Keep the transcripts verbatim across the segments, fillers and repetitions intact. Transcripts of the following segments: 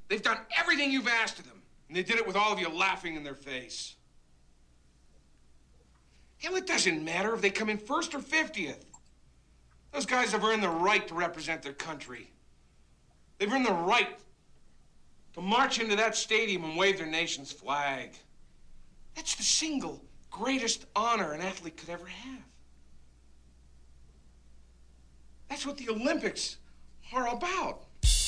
They've done everything you've asked of them, and they did it with all of you laughing in their face. Hell, it doesn't matter if they come in first or fiftieth. Those guys have earned the right to represent their country. They've earned the right to march into that stadium and wave their nation's flag. That's the single greatest honor an athlete could ever have. That's what the Olympics are about.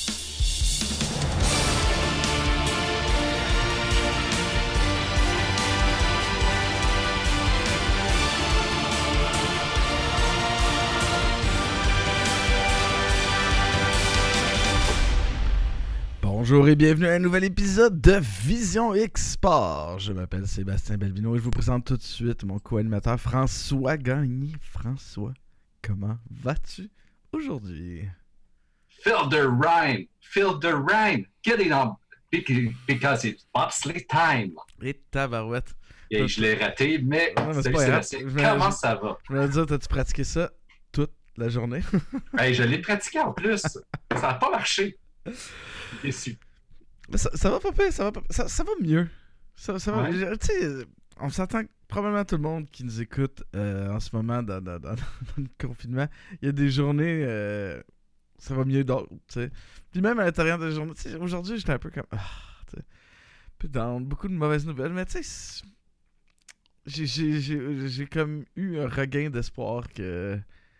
Bonjour et bienvenue à un nouvel épisode de Vision X Sport. Je m'appelle Sébastien Belbino et je vous présente tout de suite mon co-animateur François Gagné. François, comment vas-tu aujourd'hui? Feel the rhyme, feel the rhyme, get it on, because it's bobsleigh time. Et tabarouette. Et je l'ai raté, mais, non, mais salut Sébastien, comment je... ça va? Je me dire, t'as-tu pratiqué ça toute la journée? Hey, je l'ai pratiqué en plus, ça n'a pas marché. Déçu. Ça, ça va pas pire, ça va pas ça, ça va mieux. Ça, ça va, ouais. Tu sais, on s'entend que probablement tout le monde qui nous écoute euh, en ce moment dans, dans, dans, dans le confinement, il y a des journées, euh, ça va mieux d'autres, tu sais. Puis même à l'intérieur des journées, tu sais, aujourd'hui j'étais un peu comme, ah, tu sais, un peu dans beaucoup de mauvaises nouvelles, mais tu sais, j'ai, j'ai, j'ai, j'ai comme eu un regain d'espoir que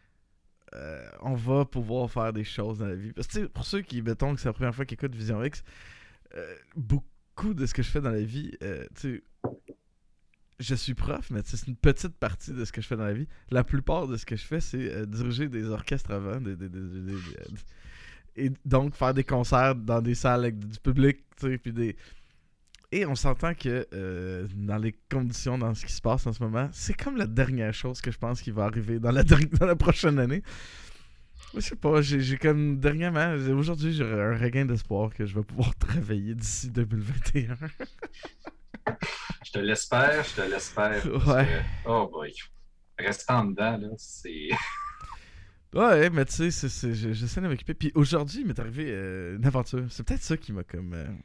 Euh, on va pouvoir faire des choses dans la vie. Parce que pour ceux qui, mettons que c'est la première fois qu'ils écoutent Vision X, euh, beaucoup de ce que je fais dans la vie, euh, tu sais, je suis prof, mais c'est une petite partie de ce que je fais dans la vie. La plupart de ce que je fais, c'est euh, diriger des orchestres avant, des, des, des, des, des, des, et donc faire des concerts dans des salles avec du public, tu sais, puis des... Et on s'entend que euh, dans les conditions, dans ce qui se passe en ce moment, c'est comme la dernière chose que je pense qui va arriver dans la, der- dans la prochaine année. Je sais pas, j'ai, j'ai comme dernièrement, aujourd'hui j'aurai un regain d'espoir que je vais pouvoir travailler d'ici deux mille vingt et un. Je te l'espère, je te l'espère. Ouais. Que, oh boy. Restant en dedans, là, c'est... Ouais, mais tu sais, c'est, c'est, j'essaie de m'occuper. Puis aujourd'hui, il m'est arrivé euh, une aventure. C'est peut-être ça qui m'a comme... Euh...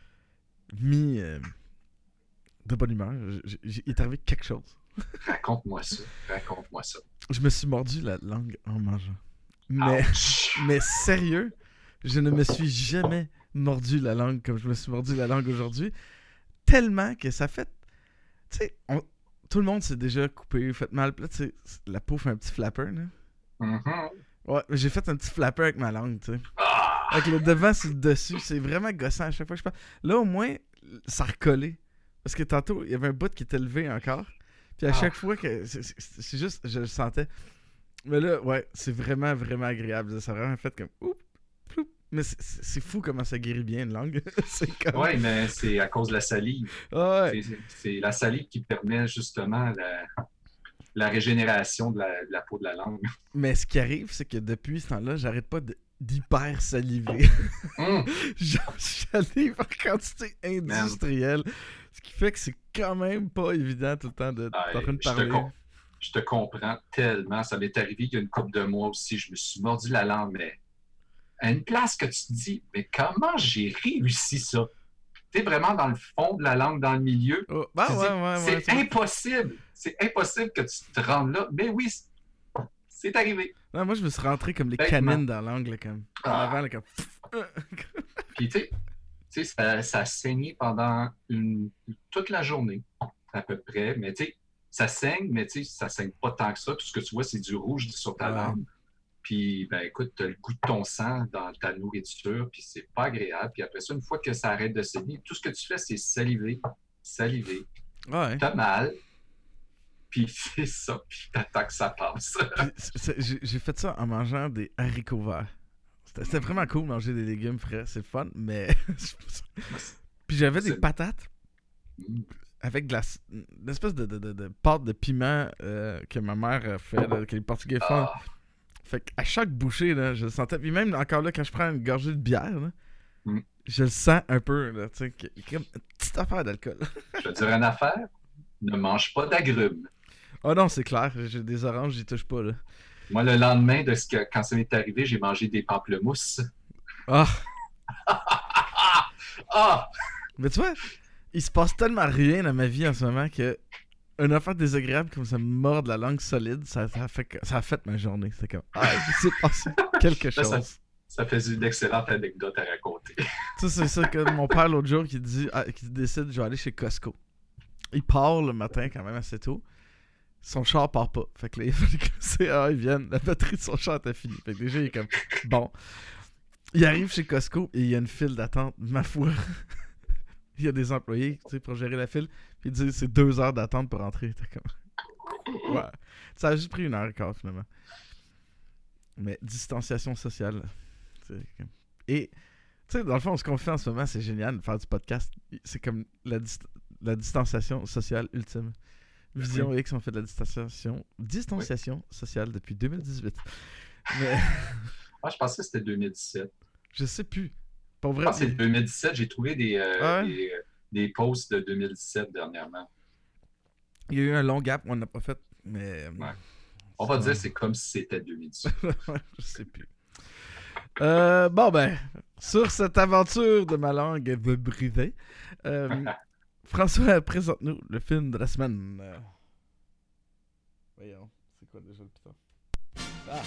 mis euh, de bonne humeur. J- j- il est arrivé quelque chose. Raconte-moi ça. Raconte-moi ça. Je me suis mordu la langue en mangeant. Mais, mais sérieux, je ne me suis jamais mordu la langue comme je me suis mordu la langue aujourd'hui. Tellement que ça fait... Tu sais, on... tout le monde s'est déjà coupé, fait mal. Là, tu sais, la peau fait un petit flapper, là. Mm-hmm. Ouais, j'ai fait un petit flapper avec ma langue, tu sais. Ah! Avec le devant sur le dessus, c'est vraiment gossant à chaque fois que je parle. Là, au moins, ça a recollé. Parce que tantôt, il y avait un bout qui était levé encore. Puis à ah. chaque fois que... C'est, c'est, c'est juste, je le sentais. Mais là, ouais, c'est vraiment, vraiment agréable. Ça a vraiment fait comme... Oup, ploup. Mais c'est, c'est fou comment ça guérit bien une langue. C'est comme... Ouais, mais c'est à cause de la salive. Ouais. C'est, c'est la salive qui permet justement la... la régénération de la, de la peau de la langue. Mais ce qui arrive, c'est que depuis ce temps-là, j'arrête pas de... d'hyper saliver. Mm. Genre, je salive en quantité industrielle. Man. Ce qui fait que c'est quand même pas évident tout le temps de, ah, de, de je parler. Te com- je te comprends tellement. Ça m'est arrivé il y a une couple de mois aussi. Je me suis mordu la langue, mais à une place que tu te dis, mais comment j'ai réussi ça? Tu es vraiment dans le fond de la langue, dans le milieu. Oh, bah, ouais, dis, ouais, c'est ouais, c'est impossible. C'est impossible que tu te rendes là. Mais oui, c'est arrivé. Non, moi, je me suis rentré comme les Bêtement. canines dans l'angle, là, comme. En Ah. avant, là, comme. Puis, tu sais, ça, ça a saigné pendant une, toute la journée, à peu près. Mais, tu sais, ça saigne, mais, tu sais, ça saigne pas tant que ça. Tout ce que tu vois, c'est du rouge sur ta ouais. langue. Puis, ben, écoute, tu as le goût de ton sang dans ta nourriture, puis c'est pas agréable. Puis après ça, une fois que ça arrête de saigner, tout ce que tu fais, c'est saliver, saliver. Ouais. T'as mal. Puis c'est ça, puis t'attends que ça passe. c'est, c'est, j'ai, j'ai fait ça en mangeant des haricots verts. C'était, c'était vraiment cool de manger des légumes frais, c'est le fun, mais... Puis j'avais des patates avec de la, une espèce de, de, de, de pâte de piment euh, que ma mère fait, là, que les Portugais font. Ah. Fait qu'à chaque bouchée, là, je le sentais. Puis même encore là, quand je prends une gorgée de bière, là, mm. je le sens un peu, là, tu sais, qu'il y a comme une petite affaire d'alcool. Je vais te dire une affaire, ne mange pas d'agrumes. Ah oh non, c'est clair, j'ai des oranges, j'y touche pas, là. Moi, le lendemain de ce que, quand ça m'est arrivé, j'ai mangé des pamplemousses. Ah! Ah! Mais tu vois, il se passe tellement rien dans ma vie en ce moment que une affaire désagréable comme ça me mord la langue solide, ça, ça, a, fait, ça a fait ma journée. C'est comme, ah, il s'est passé quelque Là, chose. ça, ça fait une excellente anecdote à raconter. Tu sais, c'est ça que mon père l'autre jour qui dit, ah, qui décide, je vais aller chez Costco. Il part le matin quand même assez tôt. Son char part pas. Fait que là, il fallait que c'est ah, ils viennent. La batterie de son char était finie. Fait que déjà, il est comme, bon. Il arrive chez Costco et il y a une file d'attente, ma foi. Il y a des employés, tu sais, pour gérer la file. Puis ils disent c'est deux heures d'attente pour entrer. T'es comme... Ouais. Ça a juste pris une heure et quart, finalement. Mais distanciation sociale. T'sais. Et, tu sais, dans le fond, ce qu'on fait en ce moment, c'est génial de faire du podcast. C'est comme la, dist- la distanciation sociale ultime. Vision X, on fait de la distanciation, distanciation oui. sociale depuis deux mille dix-huit. Mais... ah, je pensais que c'était deux mille dix-sept. Je sais plus. Pour vrai, je pense que c'est deux mille dix-sept. J'ai trouvé des, euh, ah ouais? des, des posts de deux mille dix-sept dernièrement. Il y a eu un long gap, on n'a pas fait, mais... Ouais. On va dire que c'est comme si c'était deux mille dix-huit. Je sais plus. Euh, bon, ben, sur cette aventure de ma langue brisée, euh, François, présente-nous le film de la semaine. Euh... Voyons, c'est quoi déjà le putain? Ah!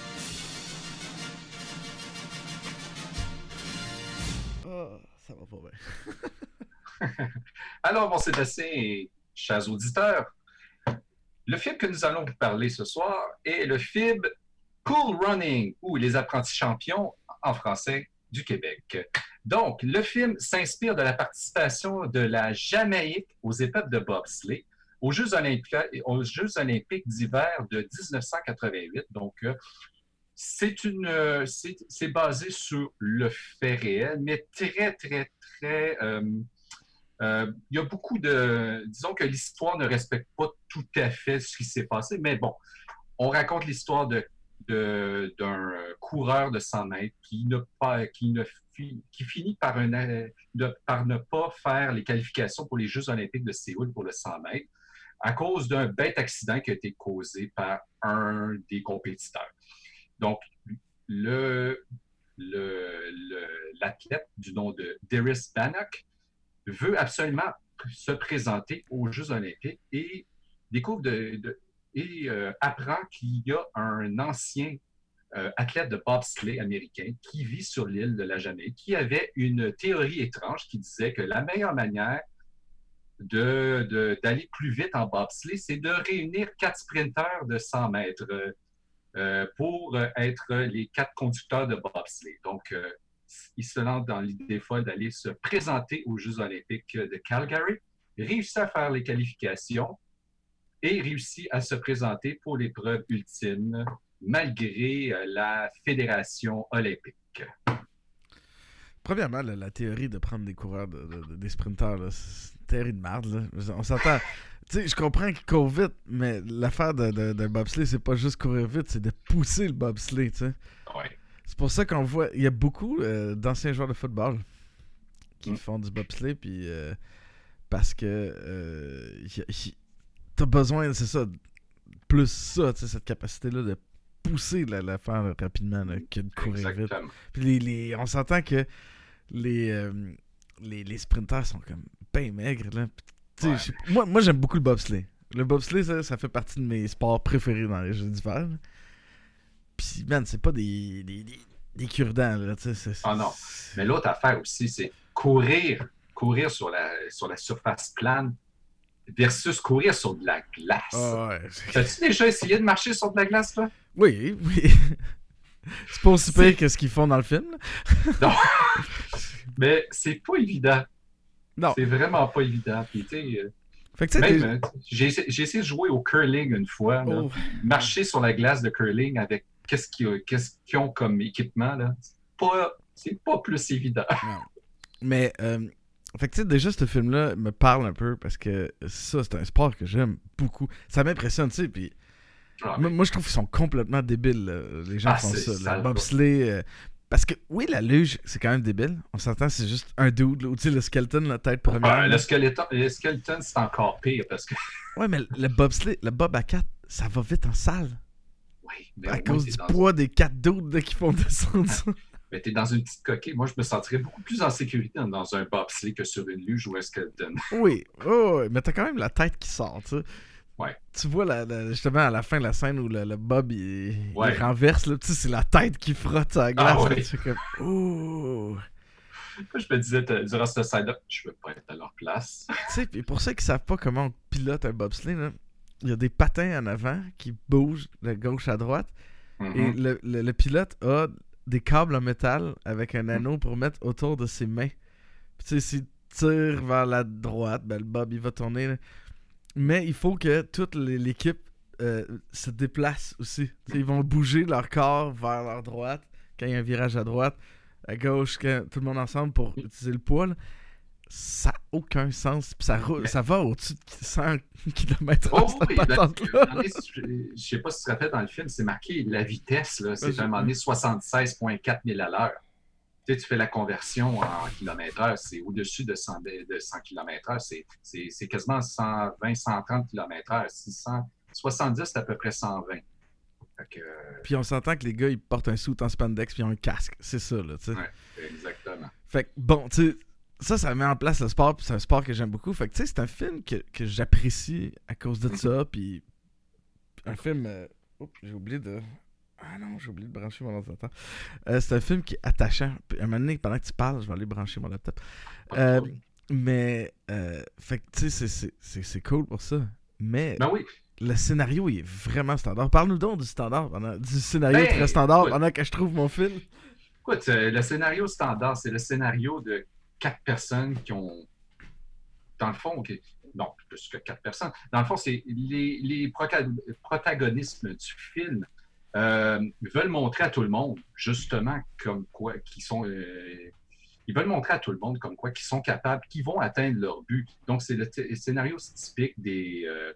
Oh, ça va pas bien. Alors, bon Sébastien et chers auditeurs, le film que nous allons vous parler ce soir est le film Cool Running, ou Les apprentis champions en français du Québec. Donc, le film s'inspire de la participation de la Jamaïque aux épreuves de bobsleigh aux Jeux olympiques, aux Jeux olympiques d'hiver de dix-neuf cent quatre-vingt-huit. Donc, euh, c'est, une, euh, c'est, c'est basé sur le fait réel, mais très, très, très... Euh, euh, il y a beaucoup de... Disons que l'histoire ne respecte pas tout à fait ce qui s'est passé, mais bon, on raconte l'histoire de De, d'un coureur de cent mètres qui, ne pas, qui, ne, qui finit par, un, de, par ne pas faire les qualifications pour les Jeux olympiques de Séoul pour le cent mètres à cause d'un bête accident qui a été causé par un des compétiteurs. Donc, le, le, le, l'athlète du nom de Darius Bannock veut absolument se présenter aux Jeux olympiques et découvre de, de et euh, apprend qu'il y a un ancien euh, athlète de bobsleigh américain qui vit sur l'île de la Jamaïque, qui avait une théorie étrange qui disait que la meilleure manière de, de, d'aller plus vite en bobsleigh, c'est de réunir quatre sprinteurs de cent mètres euh, pour être les quatre conducteurs de bobsleigh. Donc, euh, il se lance dans l'idée folle d'aller se présenter aux Jeux olympiques de Calgary, réussit à faire les qualifications, et réussit à se présenter pour l'épreuve ultime, malgré euh, la Fédération olympique. Premièrement, la, la théorie de prendre des coureurs, de, de, de, des sprinteurs, là, c'est une théorie de merde. Là. On s'entend... Tu sais, je comprends qu'ils courent vite, mais l'affaire d'un de, de, de bobsleigh, c'est pas juste courir vite, c'est de pousser le bobsleigh, tu sais. Ouais. C'est pour ça qu'on voit... Il y a beaucoup euh, d'anciens joueurs de football qui mm. font du bobsleigh, puis... Euh, parce que... Euh, y, y, t'as besoin, c'est ça, plus ça, tu sais, cette capacité-là de pousser la, l'affaire rapidement, là, que de courir Exactement. vite. Puis les, les, on s'entend que les, euh, les, les sprinteurs sont comme ben maigres, là. Ouais. Moi, moi, j'aime beaucoup le bobsleigh. Le bobsleigh, ça, ça fait partie de mes sports préférés dans les Jeux d'hiver. Là. Puis, man, c'est pas des, des, des, des cure-dents, là, tu sais. C'est, c'est... Ah non. Mais l'autre affaire aussi, c'est courir, courir sur la, sur la surface plane versus courir sur de la glace. Oh, ouais. As-tu déjà essayé de marcher sur de la glace, là? Oui, oui. C'est pas aussi pire que ce qu'ils font dans le film. Là. Non. Mais c'est pas évident. Non. C'est vraiment pas évident. Puis, euh, fait que, même, euh, j'ai, j'ai essayé de jouer au curling une fois. Là. Oh. Marcher sur la glace de curling avec qu'est-ce qu'ils, qu'est-ce qu'ils ont comme équipement. Là. C'est, pas, c'est pas plus évident. Non. Mais... Euh... Fait que tu sais, déjà, ce film-là me parle un peu parce que ça, c'est un sport que j'aime beaucoup. Ça m'impressionne, tu sais, puis ah, mais... moi, je trouve qu'ils sont complètement débiles, là, les gens ah, qui font ça. ça Le bobsleigh, euh... parce que, oui, la luge, c'est quand même débile. On s'entend, c'est juste un dude, ou tu sais, le skeleton, la tête première. Ah, le, skeleton, le skeleton, c'est encore pire parce que... Ouais, mais le bobsleigh, le bob à quatre, ça va vite en salle. Oui. Mais à oui, cause du poids des quatre dudes là, qui font descendre ça. mais t'es dans une petite coquille. Moi, je me sentirais beaucoup plus en sécurité dans un bobsleigh que sur une luge ou un skeleton. Oui, oh, mais t'as quand même la tête qui sort, tu sais. Ouais. Tu vois la, la- justement à la fin de la scène où le, le Bob il, Ouais. il renverse, là, tu sais, c'est la tête qui frotte sur la glace. Ah là, ouais. tu fais comme, oh. Moi, je me disais, t- durant cette scène-là, je veux pas être à leur place. Tu sais, puis pour ceux qui savent pas comment on pilote un bobsleigh, là, il y a des patins en avant qui bougent de gauche à droite. Mhm. Et le, le- le pilote a des câbles en métal avec un anneau pour mettre autour de ses mains. Puis tu sais, s'il tire vers la droite, ben le Bob il va tourner. Là. Mais il faut que toute les- l'équipe euh, se déplace aussi. Tu sais, ils vont bouger leur corps vers leur droite quand il y a un virage à droite, à gauche, quand tout le monde ensemble pour utiliser le poids. Là. Ça n'a aucun sens. Puis ça, roule- Mais- ça va au-dessus de cent kilomètres Oh heure, cette oui, la- patente-là. à un moment donné, je je sais pas si tu te rappelles dans le film, c'est marqué la vitesse, là, c'est j'ai- à un moment donné soixante-seize virgule quatre mille à l'heure. Tu sais, tu fais la conversion en kilomètres heure, c'est au-dessus de cent, de cent kilomètres heure, c'est, c'est, c'est quasiment cent vingt, cent trente kilomètres heure, six cents, soixante-dix, c'est à peu près cent vingt. Fait que, euh, Puis on s'entend que les gars, ils portent un suit en spandex puis ils ont un casque. C'est ça, là, tu sais. ouais, exactement. Fait que, bon, tu sais, ça, ça met en place le sport, puis c'est un sport que j'aime beaucoup. Fait que, tu sais, c'est un film que, que j'apprécie à cause de ça, puis un film... euh, Oups, j'ai oublié de... Ah non, j'ai oublié de brancher mon ordinateur. Euh, c'est un film qui est attachant. Puis, à un moment donné, pendant que tu parles, je vais aller brancher mon laptop. Pas de Euh, trouble. mais, euh, fait que, tu sais, c'est- c'est- c'est c'est cool pour ça. Mais Ben oui, le scénario, il est vraiment standard. Parle-nous donc du standard, pendant- du scénario Ben, très standard, écoute. pendant que je trouve mon fil. écoute, euh, le scénario standard, c'est le scénario de quatre personnes qui ont, dans le fond, qui- non, plus que quatre personnes. Dans le fond, c'est les, les proca- protagonismes du film euh, veulent montrer à tout le monde, justement, comme quoi, qu'ils sont. euh, ils veulent montrer à tout le monde comme quoi qu'ils sont capables, qu'ils vont atteindre leur but. Donc, c'est le, t- le scénario typique des, euh,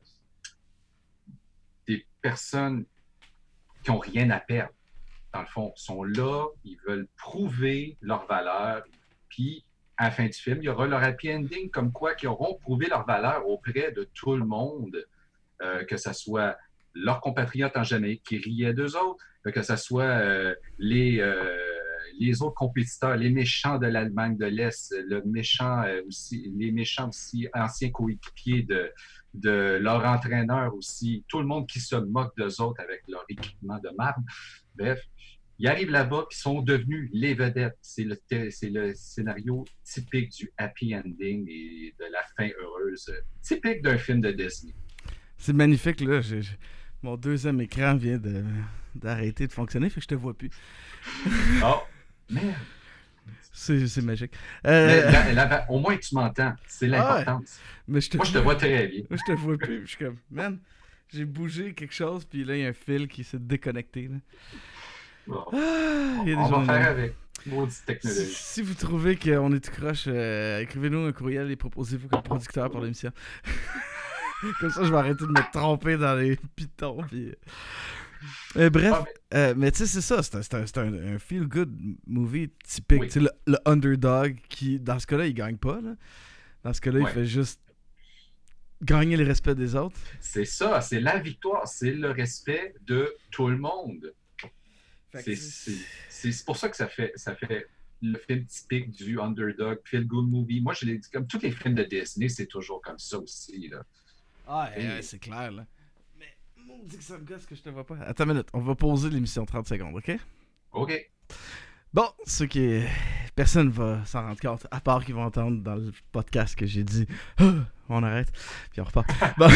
des personnes qui n'ont rien à perdre. Dans le fond, sont là, ils veulent prouver leur valeur, puis à la fin du film, il y aura leur happy ending, comme quoi qu'ils auront prouvé leur valeur auprès de tout le monde, euh, que ce soit leurs compatriotes en Jamaïque qui riaient d'eux autres, que ce soit euh, les, euh, les autres compétiteurs, les méchants de l'Allemagne de l'Est, le méchant, euh, aussi, les méchants aussi anciens coéquipiers de, de leur entraîneur aussi, tout le monde qui se moque d'eux autres avec leur équipement de marbre. Bref, ils arrivent là-bas et sont devenus les vedettes. C'est le, c'est le scénario typique du happy ending et de la fin heureuse, typique d'un film de Disney. C'est magnifique, là. J'ai- j'ai- Mon deuxième écran vient de d'arrêter de fonctionner, fait que je te vois plus. Oh, merde! C'est c'est magique. Mais Euh, là- là- au moins, tu m'entends. C'est l'importance. mais je te Moi, je te vois très bien. Moi, je te vois plus. Je suis comme, man, j'ai bougé quelque chose, puis là, il y a un fil qui s'est déconnecté. Là. Bon, Ah, il y a des on va journées. faire avec. Maudite Si, technologie. si vous trouvez qu'on est tout croche, euh, écrivez-nous un courriel et proposez-vous comme producteur pour l'émission. Comme ça, je vais arrêter de me tromper dans les pitons. Puis... Euh, bref, Ah, euh, mais tu sais, c'est ça. C'est un, c'est un- c'est un- un feel-good movie typique. Oui. Tu sais, le, le underdog qui, dans ce cas-là, il gagne pas. Là. Dans ce cas-là, il Ouais. fait juste gagner le respect des autres. C'est ça, c'est la victoire, c'est le respect de tout le monde. Fait que C'est, c'est- c'est, c'est- c'est pour ça que ça fait, ça fait le film typique du underdog, feel-good movie. Moi, je l'ai dit, comme tous les films de Disney, c'est toujours comme ça aussi. Là. Ah, Et- ouais, c'est clair, là. Mais, maudit que ça me gosse que je te vois pas. Attends une minute, on va poser l'émission trente secondes, ok? OK. Bon, ce qui est... Personne va s'en rendre compte, à part qu'ils vont entendre dans le podcast que j'ai dit ah, on arrête, puis on repart. Bon.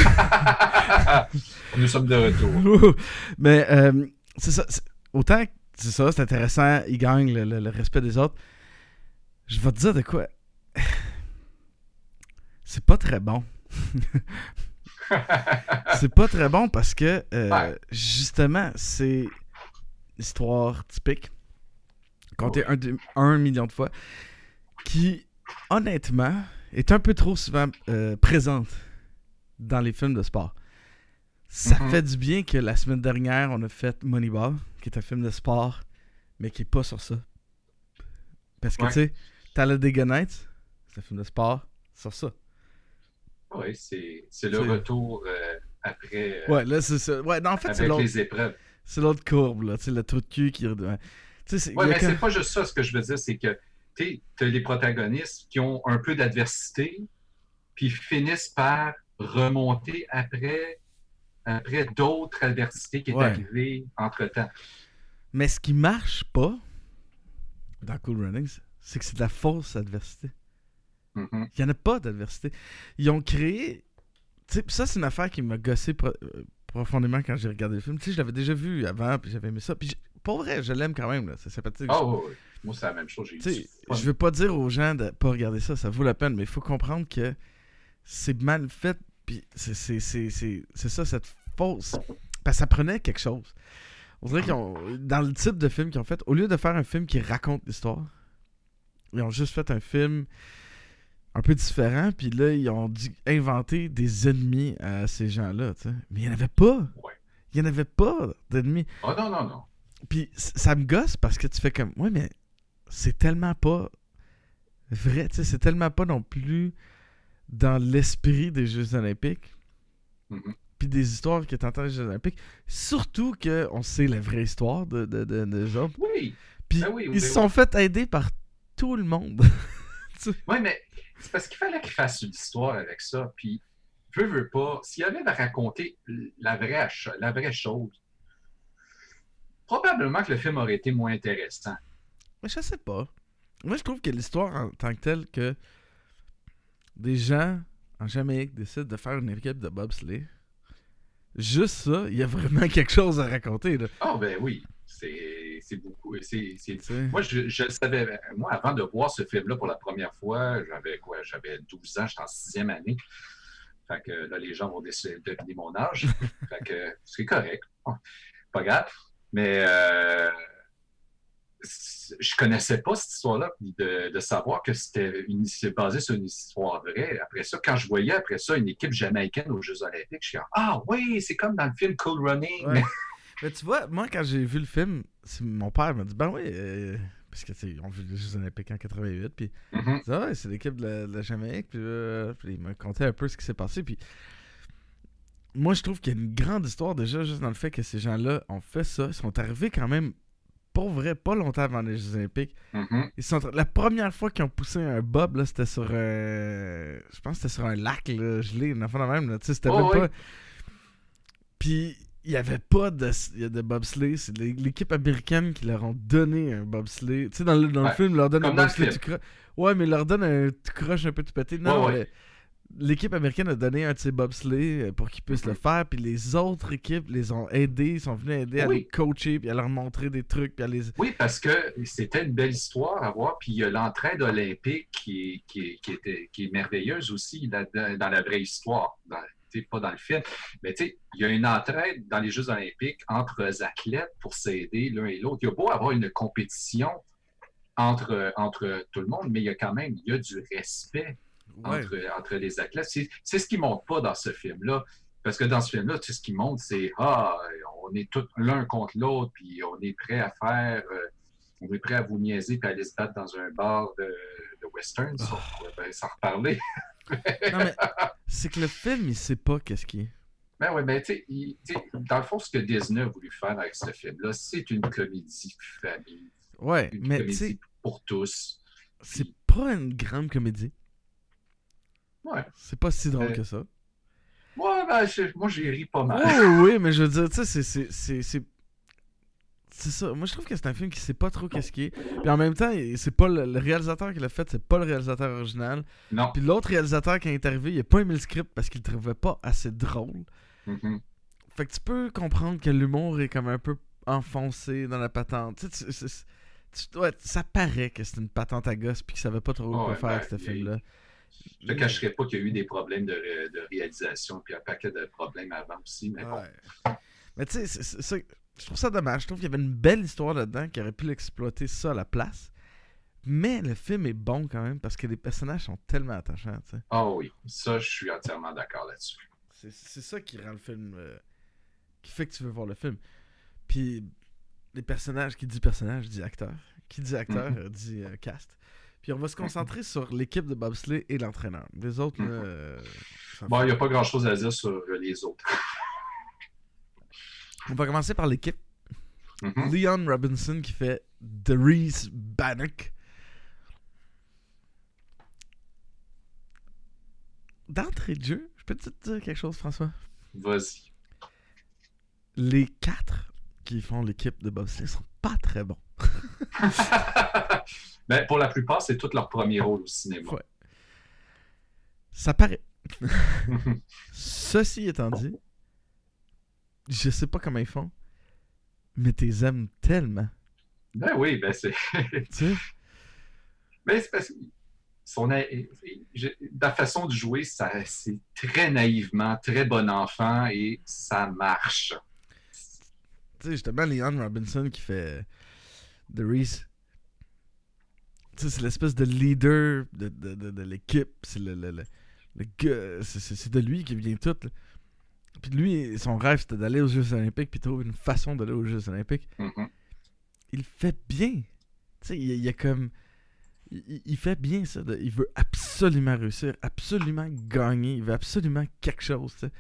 Nous sommes de retour. Mais, euh, c'est ça. c'est- Autant que c'est ça, c'est intéressant, ils gagnent le, le- le respect des autres. Je vais te dire de quoi. C'est pas très bon. C'est pas très bon parce que, euh, Ouais. justement, c'est l'histoire typique, comptée un, de- un million de fois, qui, honnêtement, est un peu trop souvent euh, présente dans les films de sport. Ça Mhm. fait du bien que la semaine dernière, on a fait Moneyball, qui est un film de sport, mais qui est pas sur ça. Parce que, Ouais. tu sais, Talladega Nights, c'est un film de sport sur ça. Oui, c'est, c'est le C'est- retour euh, après, euh, Ouais, là, c'est ça. Ouais, non, en fait, c'est avec l'autre. les épreuves. C'est l'autre courbe, là. Tu sais, le trou de cul qui. Ouais. Tu Tu sais, c'est- Ouais, il y a mais quand- c'est pas juste ça, ce que je veux dire, c'est que tu as les protagonistes qui ont un peu d'adversité, puis finissent par remonter après, après d'autres adversités qui est Ouais. arrivée entre-temps. Mais ce qui marche pas dans Cool Runnings, c'est que c'est de la fausse adversité. Mhm. Il y en a pas d'adversité. Ils ont créé... Tu sais, pis ça, c'est une affaire qui m'a gossé pro- euh, profondément quand j'ai regardé le film. Tu sais, je l'avais déjà vu avant, puis j'avais aimé ça. Puis j'ai- pour vrai, je l'aime quand même, là. C'est sympathique. Ah oui, oui. Moi, c'est la même chose. J'ai eu Tu du sais, fun. je veux pas dire aux gens de pas regarder ça, ça vaut la peine, mais il faut comprendre que c'est mal fait, puis c'est, c'est, c'est, c'est, c'est ça, cette fausse... Parce que ça prenait quelque chose. On dirait qu'ils ont... Dans le type de film qu'ils ont fait, au lieu de faire un film qui raconte l'histoire, ils ont juste fait un film un peu différent, puis là, ils ont dû inventer des ennemis à ces gens-là, tu sais. Mais il n'y en avait pas. Ouais. Il n'y en avait pas d'ennemis. Ah non, non, non. Puis c- ça me gosse parce que tu fais comme... Ouais, mais c'est tellement pas vrai, tu sais. C'est tellement pas non plus dans l'esprit des Jeux Olympiques, Mhm. puis des histoires que t'entends des Jeux Olympiques. Surtout qu'on sait la vraie histoire de, de, de, de des hommes. Oui. Puis Ben oui, ils ben se oui. sont fait aider par tout le monde. Oui, mais c'est parce qu'il fallait qu'il fasse une histoire avec ça. Puis, veux, veux pas, s'il avait raconté la vraie, ch- la vraie chose, probablement que le film aurait été moins intéressant. Mais je sais pas. Moi, je trouve que l'histoire en tant que telle, que des gens en Jamaïque décident de faire une équipe de bobsleigh, juste ça, il y a vraiment quelque chose à raconter, là. Ah, ben oui, c'est c'est beaucoup. c'est- c'est- Tu sais. Moi, je, je le savais. Moi, avant de voir ce film-là pour la première fois, j'avais quoi? J'avais douze ans, j'étais en sixième année. Fait que là, les gens vont décider de deviner mon âge. Fait que c'est correct. Pas grave. Mais euh, c- je connaissais pas cette histoire-là, puis de, de savoir que c'était une- c'est basé sur une histoire vraie. Après ça, quand je voyais après ça une équipe jamaïcaine aux Jeux Olympiques, je suis comme, ah oui, c'est comme dans le film Cool Running. Ouais. Mais tu vois, moi, quand j'ai vu le film, c'est- mon père m'a dit, ben oui, euh, parce que, tu sais, ils ont vu les Jeux Olympiques en quatre-vingt-huit, puis Mhm. il dit, ah ouais, c'est l'équipe de la, de la Jamaïque, puis, euh, puis il m'a conté un peu ce qui s'est passé, puis moi, je trouve qu'il y a une grande histoire déjà, juste dans le fait que ces gens-là ont fait ça, ils sont arrivés quand même, pour vrai, pas longtemps avant les Jeux Olympiques. Mhm. Ils sont, la première fois qu'ils ont poussé un bob, là, c'était sur un... Je pense que c'était sur un lac, là, gelé, une affaire de même, là, tu sais, c'était Oh, même oui. pas... Puis, il n'y avait pas de, de bobsleigh. C'est l'é- l'équipe américaine qui leur ont donné un bobsleigh. Tu sais, dans le, dans le Ouais. film, ils leur donne un Comme dans le bobsleigh film. tout croche. Ouais, mais ils leur donne un tout croche un peu tout pété. Non, Ouais, ouais. mais l'équipe américaine a donné un de ces bobsleigh euh, pour qu'ils puissent Mhm. le faire. Puis les autres équipes les ont aidés. Ils sont venus aider à Oui. les coacher, puis à leur montrer des trucs, puis à les... Oui, parce que c'était une belle histoire à voir. Puis il y a l'entraide olympique qui est, qui est, qui était, qui est merveilleuse aussi là, dans, dans la vraie histoire. Dans, tu sais, pas dans le film. Mais tu sais, il y a une entraide dans les Jeux olympiques entre athlètes pour s'aider l'un et l'autre. Il y a beau avoir une compétition entre, entre tout le monde, mais il y a quand même il y a du respect Ouais. entre, entre les athlètes. C'est, c'est ce qui ne montre pas dans ce film-là. Parce que dans ce film-là, tout ce qui montre, c'est ah, on est tous l'un contre l'autre, puis on est prêt à faire, euh, on est prêt à vous niaiser, puis à aller se battre dans un bar de, de western. Ça, on pourrait bien s'en reparler. Non, mais c'est que le film, il sait pas qu'est-ce qu'il est. Ben oui, mais tu sais, il- tu sais, dans le fond, ce que Disney a voulu faire avec ce film-là, c'est une comédie famille, Ouais, une mais tu sais, comédie pour tous. c'est pas une grande comédie. Ouais. C'est pas si drôle Euh, que ça. Ouais, ben, je- moi, j'ai ri pas mal. Oui, oui, oui, mais je veux dire, tu sais, c'est- c'est- c'est. C'est c'est ça. Moi, je trouve que c'est un film qui sait pas trop qu'est-ce qu'il est. Puis en même temps, il- c'est pas le, le réalisateur qui l'a fait, c'est pas le réalisateur original. Non. Puis l'autre réalisateur qui est arrivé, il a pas aimé le script parce qu'il le trouvait pas assez drôle. Mhm. Fait que tu peux comprendre que l'humour est comme un peu enfoncé dans la patente. Tu sais, tu- c'est- tu- ouais, ça paraît que c'est une patente à gosse puis qu'il savait pas trop Ouais, quoi faire ben, avec ce il- film-là. Je te cacherai pas qu'il y a eu des problèmes de, ré- de réalisation, puis un paquet de problèmes avant aussi, mais bon. Ouais. Mais tu sais, c'est- c'est- c'est- je trouve ça dommage. Je trouve qu'il y avait une belle histoire là-dedans qui aurait pu l'exploiter ça à la place. Mais le film est bon quand même parce que les personnages sont tellement attachants. Tu sais. Ah oui, ça, je suis entièrement d'accord là-dessus. C'est, c'est ça qui rend le film. euh, qui fait que tu veux voir le film. Puis les personnages, qui dit personnage dit acteur. Qui dit acteur Mhm. euh, dit euh, cast. Puis on va se concentrer sur l'équipe de bobsleigh et l'entraîneur. Les autres, là. Mhm. euh, s'en Bon, il fout. n'y a pas grand-chose à dire sur euh, les autres. On va commencer par l'équipe. Mhm. Leon Robinson qui fait The Reese Bannock. D'entrée de jeu, je peux te dire quelque chose, François? Vas-y. Les quatre qui font l'équipe de bobsleigh sont pas très bons. Ben, pour la plupart, c'est tout leur premier rôle au cinéma. Ouais. Ça paraît. Ceci étant dit, je sais pas comment ils font, mais t'es aimes tellement. Ben oui, ben c'est. Tu sais? Mais c'est parce que son na- je- la façon de jouer, ça, c'est très naïvement, très bon enfant et ça marche. Tu sais, justement, Leon Robinson qui fait The Reese. Tu sais, c'est l'espèce de leader de, de, de, de l'équipe. C'est le, le, le, le gars. C'est, c'est, c'est de lui qui vient tout. Là. Puis lui, son rêve, c'était d'aller aux Jeux Olympiques, puis trouver une façon d'aller aux Jeux Olympiques. Mhm. Il fait bien. Tu sais, il, il y a comme. Il, il fait bien ça. De, il veut absolument réussir, absolument gagner. Il veut absolument quelque chose, tu sais.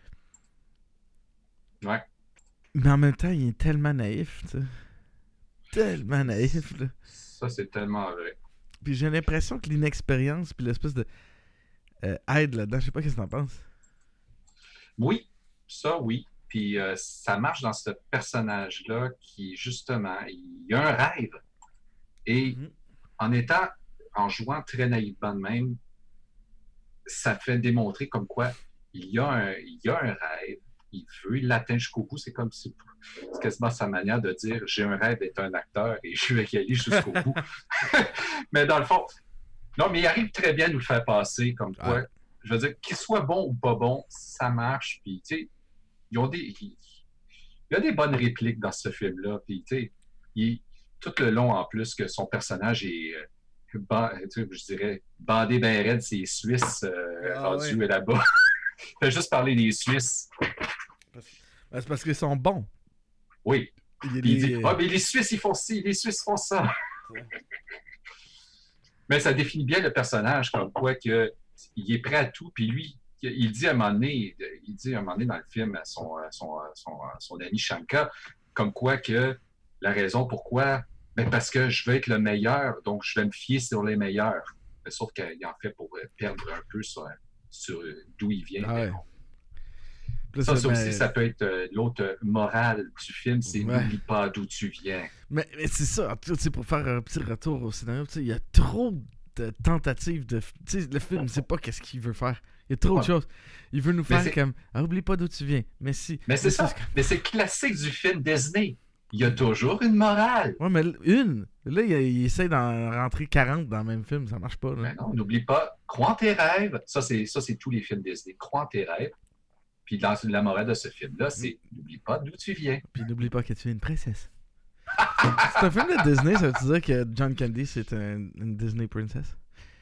Ouais. Mais en même temps, il est tellement naïf, tu sais. Tellement naïf, là. Ça, c'est tellement vrai. Puis j'ai l'impression que l'inexpérience, puis l'espèce de euh, aide là-dedans, je sais pas qu'est-ce que t'en penses. Oui, ça, oui. Puis euh, ça marche dans ce personnage-là qui, justement, il a un rêve. Et Mhm. en étant, en jouant très naïvement de même, ça fait démontrer comme quoi il y a un, il y a un rêve, il veut, il l'atteint jusqu'au bout. C'est comme si, c'est quasiment sa manière de dire j'ai un rêve d'être un acteur et je vais y aller jusqu'au bout. Mais dans le fond, non, mais il arrive très bien à nous le faire passer comme quoi, Ouais. je veux dire, qu'il soit bon ou pas bon, ça marche. Puis, tu sais, ils ont des, il y a des bonnes répliques dans ce film-là. Puis, tu sais, il- tout le long, en plus, que son personnage est, euh, ba- tu sais, je dirais, bandé ben raide, c'est Suisse euh, Ah rendu ouais. là-bas. Il fait juste parler des Suisses. Ben, c'est parce qu'ils sont bons. Oui. Il y a Puis il des- dit, ah, mais les Suisses, ils font ci, les Suisses font ça. Mais ça définit bien le personnage, comme quoi que il est prêt à tout. Puis lui, il dit à un moment donné, il dit à un moment donné dans le film à son, à son, à son, à son ami Shanka, comme quoi que la raison pourquoi, ben parce que je veux être le meilleur, donc je vais me fier sur les meilleurs. Mais sauf qu'il en fait pour perdre un peu sur, sur d'où il vient. Ah ouais. Puis là, Ça, ça ben, aussi, ça peut être euh, l'autre morale du film, c'est Ouais. n'oublie pas d'où tu viens. Mais, mais c'est ça, tu sais, pour faire un petit retour au scénario, tu sais, il y a trop de tentatives de. Tu sais, le film, c'est pas qu'est-ce qu'il veut faire. Il y a trop Ouais. de choses. Il veut nous Mais faire c'est- comme ah, oublie pas d'où tu viens. Mais si. Mais c'est ça. c'est- Mais c'est classique du film Disney. Il y a toujours une morale. Ouais, mais une. Là, il, il essaie d'en rentrer quarante dans le même film, ça marche pas. Là. Mais non, n'oublie pas, crois en tes rêves. Ça, c'est, ça, c'est tous les films Disney. Crois en tes rêves. Puis dans la morale de ce film-là, c'est n'oublie pas d'où tu viens. Puis n'oublie pas que tu es une princesse. C'est un film de Disney, ça veut dire que John Candy, c'est un- une Disney princess?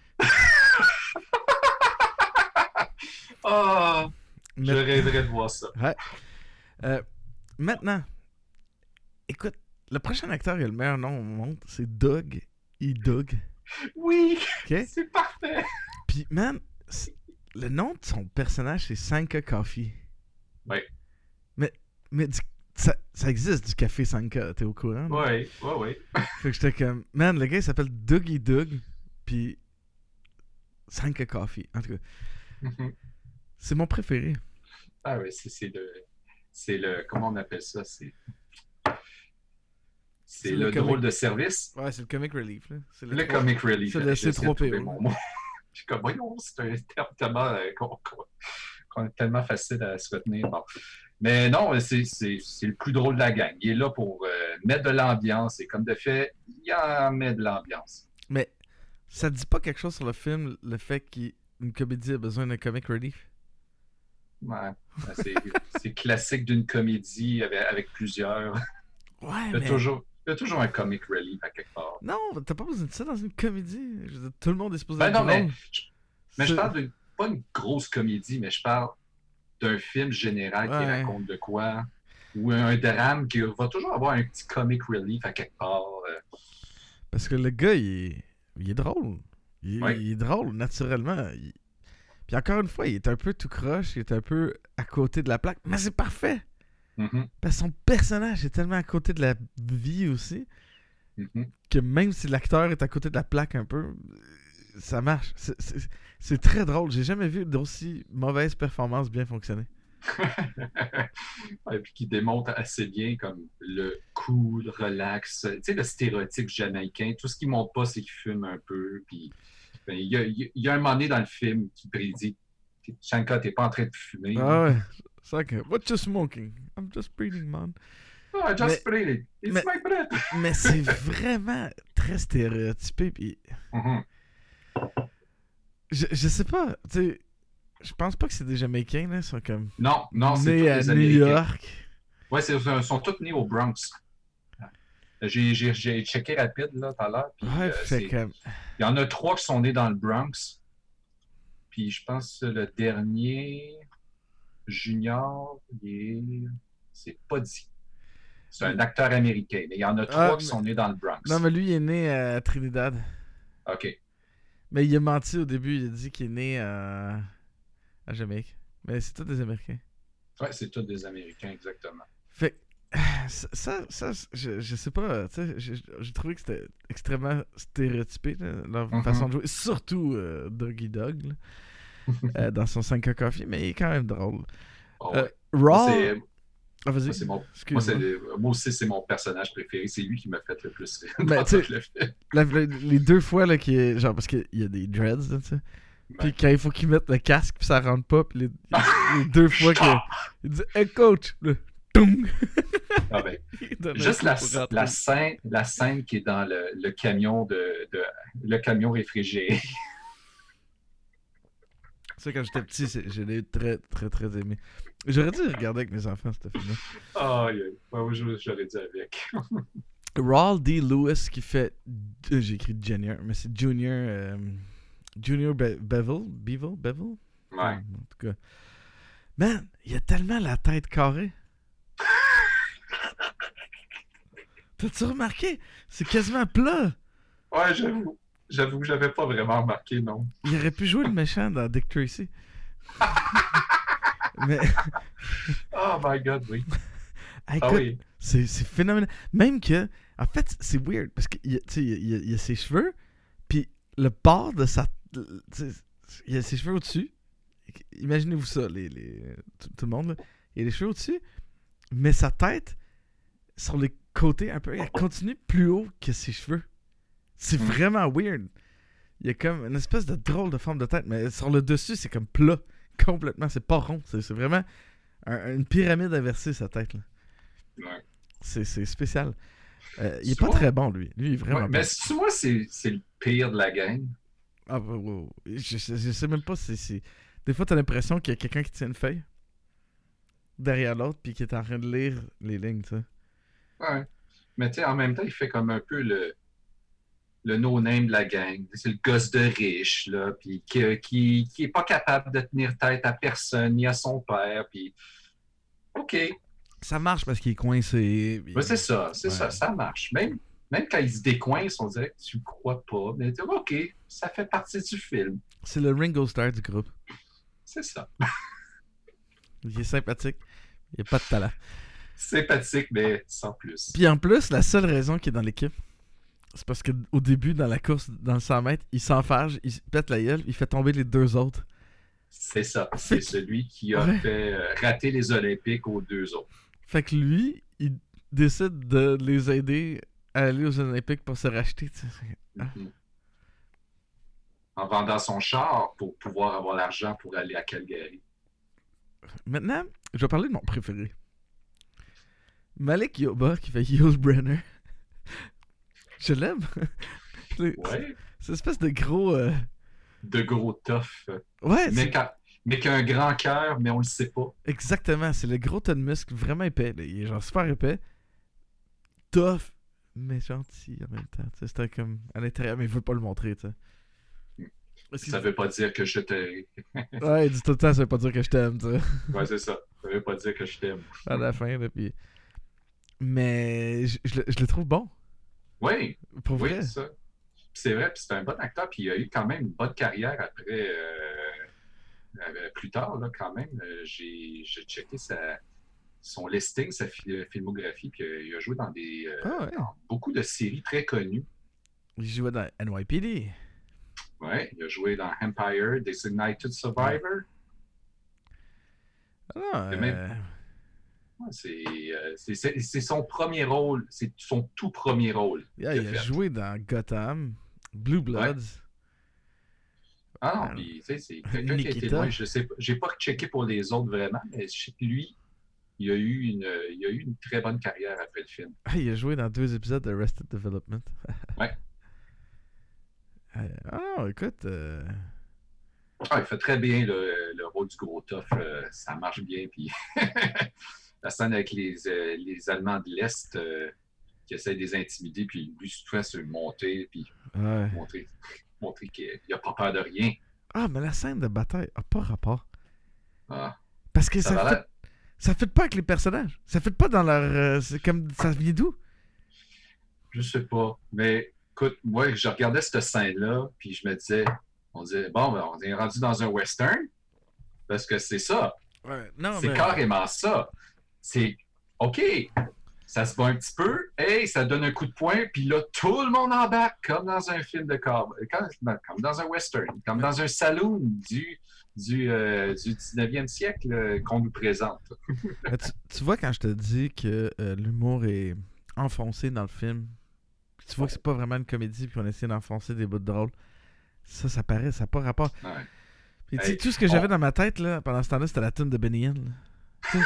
Ah, je Mais- rêverais de voir ça. Ouais. Euh, maintenant, écoute, le prochain acteur qui a le meilleur nom au monde, c'est Doug E. Doug. Oui, OK? c'est parfait. Puis, man, c'est- le nom de son personnage, c'est Sanka Coffee. Oui, Mais, mais du- ça, ça existe du café Sanka, t'es au courant? là? oui, oui, oui. Fait que j'étais comme, man, le gars il s'appelle Dougie Doug, puis Sanka Coffee. En tout cas, Mhm. c'est mon préféré. Ah oui, c'est, c'est le. C'est le. Comment on appelle ça? C'est. C'est C'est le, le comic- drôle de service. Ouais, c'est le comic relief. Là. C'est Le trois- comic relief. c'est le J'essaie de C trois P O, trouver là. mon mot. Je suis comme, voyons, c'est un terme tellement, euh, qu'on, qu'on- qu'on est tellement facile à se retenir. Bon. Mais non, c'est, c'est, c'est le plus drôle de la gang. Il est là pour euh, mettre de l'ambiance. Et comme de fait, il en met de l'ambiance. Mais ça dit pas quelque chose sur le film, le fait qu'une comédie a besoin d'un comic relief? Ouais. C'est, c'est classique d'une comédie avec, avec plusieurs. Ouais, Il y a mais... toujours, il y a toujours un comic relief à quelque part. Non, t'as pas besoin de ça dans une comédie. Je veux dire, tout le monde est supposé Ben être non, mais drôle. je, mais je C'est- parle de pas une grosse comédie, mais je parle d'un film général qui Ouais. raconte de quoi, ou un drame qui va toujours avoir un petit comic relief à quelque part. euh. Parce que le gars, il est, il est drôle. Il, Ouais. il est drôle, naturellement. Il- Puis encore une fois, il est un peu tout croche, il est un peu à côté de la plaque, mais c'est parfait. Mhm, Parce que son personnage est tellement à côté de la vie aussi, mhm. que même si l'acteur est à côté de la plaque un peu, ça marche. C'est, c'est, c'est très drôle. J'ai jamais vu d'aussi mauvaise performance bien fonctionner. Et puis qui démontre assez bien comme le cool, relax, tu sais, le stéréotype jamaïcain. Tout ce qu'il montre pas, c'est qu'il fume un peu. Puis ben, il y a, il y a un moment donné dans le film qui prédit Shankar, t'es pas en train de fumer. Ah ouais. C'est vrai que, what you smoking? I'm just breathing, man. Ah, just Mais- spray it. It's mais- my breath. Mais c'est vraiment très stéréotypé. Puis Mhm. je, je sais pas, tu sais, je pense pas que c'est des Jamaïcains, là. Ils sont comme Non, non, c'est tous nés à des New Américains. York. Ouais, c'est- ils sont tous nés au Bronx. J'ai, j'ai, j'ai checké rapide là, tout à l'heure. puis, Ouais, euh, fait c'est- comme. Il y en a trois qui sont nés dans le Bronx. Puis je pense que le dernier, Junior, il est... c'est pas dit. C'est un acteur américain. Mais il y en a trois Ah, qui mais- sont nés dans le Bronx. Non, mais lui, il est né à Trinidad. OK. Mais il a menti au début. Il a dit qu'il est né à, à Jamaïque. Mais c'est tous des Américains. Ouais, c'est tous des Américains, exactement. Fait que, ça, ça, ça, je, je sais pas, tu sais, j'ai j'ai trouvé que c'était extrêmement stéréotypé, là, leur Mhm. façon de jouer. Surtout euh, Doggy Dog, là, euh, dans son cinq K Coffee, mais il est quand même drôle. Oh, Euh, ouais. Raw. Moi, c'est- Ah, vas-y. moi, c'est mon- Moi, Excuse-moi. c'est- moi aussi, c'est mon personnage préféré. C'est lui qui m'a fait le plus rire Ben, dans tu sais- tout le film. La- la- les deux fois, là, qui est, genre, parce qu'il y a des dreads, là, tu sais. Puis Ouais. quand il faut qu'il mette le casque, puis ça rentre pas, puis les, les deux fois qu'il dit Hey coach! Là, toum! Ah ben, Il donne un juste coup la, pour rentrer. la, scène, la scène qui est dans le, le camion de, de le camion réfrigéré. Ça, quand j'étais petit, c'est- je l'ai très, très, très aimé. J'aurais dû regarder avec mes enfants, cette film-là. Ah, ouais, ouais, je- j'aurais dit avec. Raul D. Lewis qui fait. euh, J'ai écrit Junior, mais c'est Junior. euh, Junior Be- Bevel Bevel Bevel Ouais. En tout cas. Man, il a tellement la tête carrée. T'as-tu remarqué? C'est quasiment plat. Ouais, j'avoue. J'avoue que j'avais pas vraiment remarqué, non. Il aurait pu jouer le méchant dans Dick Tracy. Mais, Oh my god, oui. écoute, Ah oui. c'est, c'est phénoménal. Même que, en fait, c'est weird parce qu'il y a, tu sais, il y a- il y a- il y a ses cheveux, puis le bord de sa. Tu sais, il y a ses cheveux au-dessus. Imaginez-vous ça, les, les, tout, tout le monde. Là. Il y a les cheveux au-dessus, mais sa tête, sur les côtés un peu, elle continue plus haut que ses cheveux. C'est Mm. vraiment weird. Il y a comme une espèce de drôle de forme de tête, mais sur le dessus, c'est comme plat. Complètement. C'est pas rond. C'est, c'est vraiment un- une pyramide inversée, sa tête. Là. Ouais. C'est, c'est spécial. Euh, il est Tu pas vois? très bon, lui. Lui, il est vraiment Ouais, pas. mais tu vois, c'est c'est le pire de la gang. Ah, ouais, ouais, ouais. Je, je- je sais même pas si c'est. Des fois, t'as l'impression qu'il y a quelqu'un qui tient une feuille derrière l'autre puis qui est en train de lire les lignes, tu sais. Ouais. Mais tu sais, en même temps, il fait comme un peu le, le no-name de la gang. C'est le gosse de riche, là, puis qui, qui, qui est pas capable de tenir tête à personne, ni à son père, puis... OK. Ça marche parce qu'il est coincé. puis- Ouais, c'est ça, c'est Ouais. ça, ça marche. Même, même quand il se décoince, on dirait que tu le crois pas. Mais tu dis, OK, ça fait partie du film. C'est le Ringo Starr du groupe. C'est ça. Il est sympathique. Il a pas de talent. Sympathique, mais sans plus. Puis en plus, la seule raison qu'il est dans l'équipe, c'est parce qu'au début, dans la course, dans le cent mètres, il s'enfarge, il se pète la gueule, il fait tomber les deux autres. C'est ça. C'est celui qui a Ouais. fait euh, rater les Olympiques aux deux autres. Fait que lui, il décide de les aider à aller aux Olympiques pour se racheter. tu sais. Ah. Mhm. En vendant son char pour pouvoir avoir l'argent pour aller à Calgary. Maintenant, je vais parler de mon préféré. Malik Yoba qui fait Yul Brenner. Je l'aime. C'est Ouais. c'est une espèce de gros. euh, De gros tough. Ouais, Mais, c'est- qu'a- mais qui a un grand cœur, mais on le sait pas. exactement. C'est le gros tas de muscles vraiment épais. là. Il est genre super épais. Tough, mais gentil en même temps. Tu sais, c'était comme à l'intérieur, mais il veut pas le montrer. Tu sais. Parce qu'il Ça dit- veut pas dire que je t'aime. Ouais, il dit tout le temps, ça veut pas dire que je t'aime. Tu sais. Ouais, c'est ça. Ça veut pas dire que je t'aime. À la fin. Là, puis... Mais je, je le- je le trouve bon. Oui, Pour oui, vrai. c'est ça. Puis c'est vrai, puis c'est un bon acteur, puis il a eu quand même une bonne carrière après. euh, euh, plus tard, là, quand même, euh, j'ai j'ai checké sa, son listing, sa fil- filmographie, puis euh, il a joué dans des euh, Ah ouais. dans beaucoup de séries très connues. Il jouait dans N Y P D. Ouais, il a joué dans Empire, Designated Survivor. Ah, Le euh, même- Ouais, c'est, euh, c'est, c'est- c'est son premier rôle, c'est son tout premier rôle yeah, qu'il il a a fait. joué dans Gotham, Blue Bloods. Ah non, Ah, puis tu sais, c'est quelqu'un qui a été Nikita. loin. Je sais pas, j'ai pas checké pour les autres vraiment, mais je sais que lui, il a eu une, il a eu une très bonne carrière après le film. Ah, il a joué dans deux épisodes de Arrested Development. Ouais. Euh, Ah non, écoute. euh, Ah, il fait très bien le, le rôle du gros tough, euh, ça marche bien. Puis la scène avec les, euh, les Allemands de l'Est euh, qui essaient de les intimider, puis lui, souvent, se monter, puis Ouais. montrer, montrer qu'il n'a pas peur de rien. Ah, mais la scène de bataille a pas rapport. Ah, Parce que ça ça, va fait, l'air- ça fait pas avec les personnages. Ça fait pas dans leur. euh, c'est comme. Ça vient d'où? Je sais pas. Mais écoute, moi, je regardais cette scène-là, puis je me disais, on disait, bon, ben, on est rendu dans un western, parce que c'est ça. Ouais, non, C'est mais. carrément ça. C'est OK, ça se bat un petit peu, hey, ça donne un coup de poing, puis là, tout le monde embarque, comme dans un film de cowboy, comme, comme dans un western, comme dans un saloon du, du, euh, du dix-neuvième siècle euh, qu'on nous présente. Mais tu, tu vois, quand je te dis que euh, l'humour est enfoncé dans le film, tu vois que c'est pas vraiment une comédie, puis on essaie d'enfoncer des bouts de drôle. Ça, ça paraît, ça n'a pas rapport. Ouais. Puis tu sais, Hey, tout ce que j'avais on- dans ma tête là, pendant ce temps-là, c'était la tune de Benny Hill. Tu sais,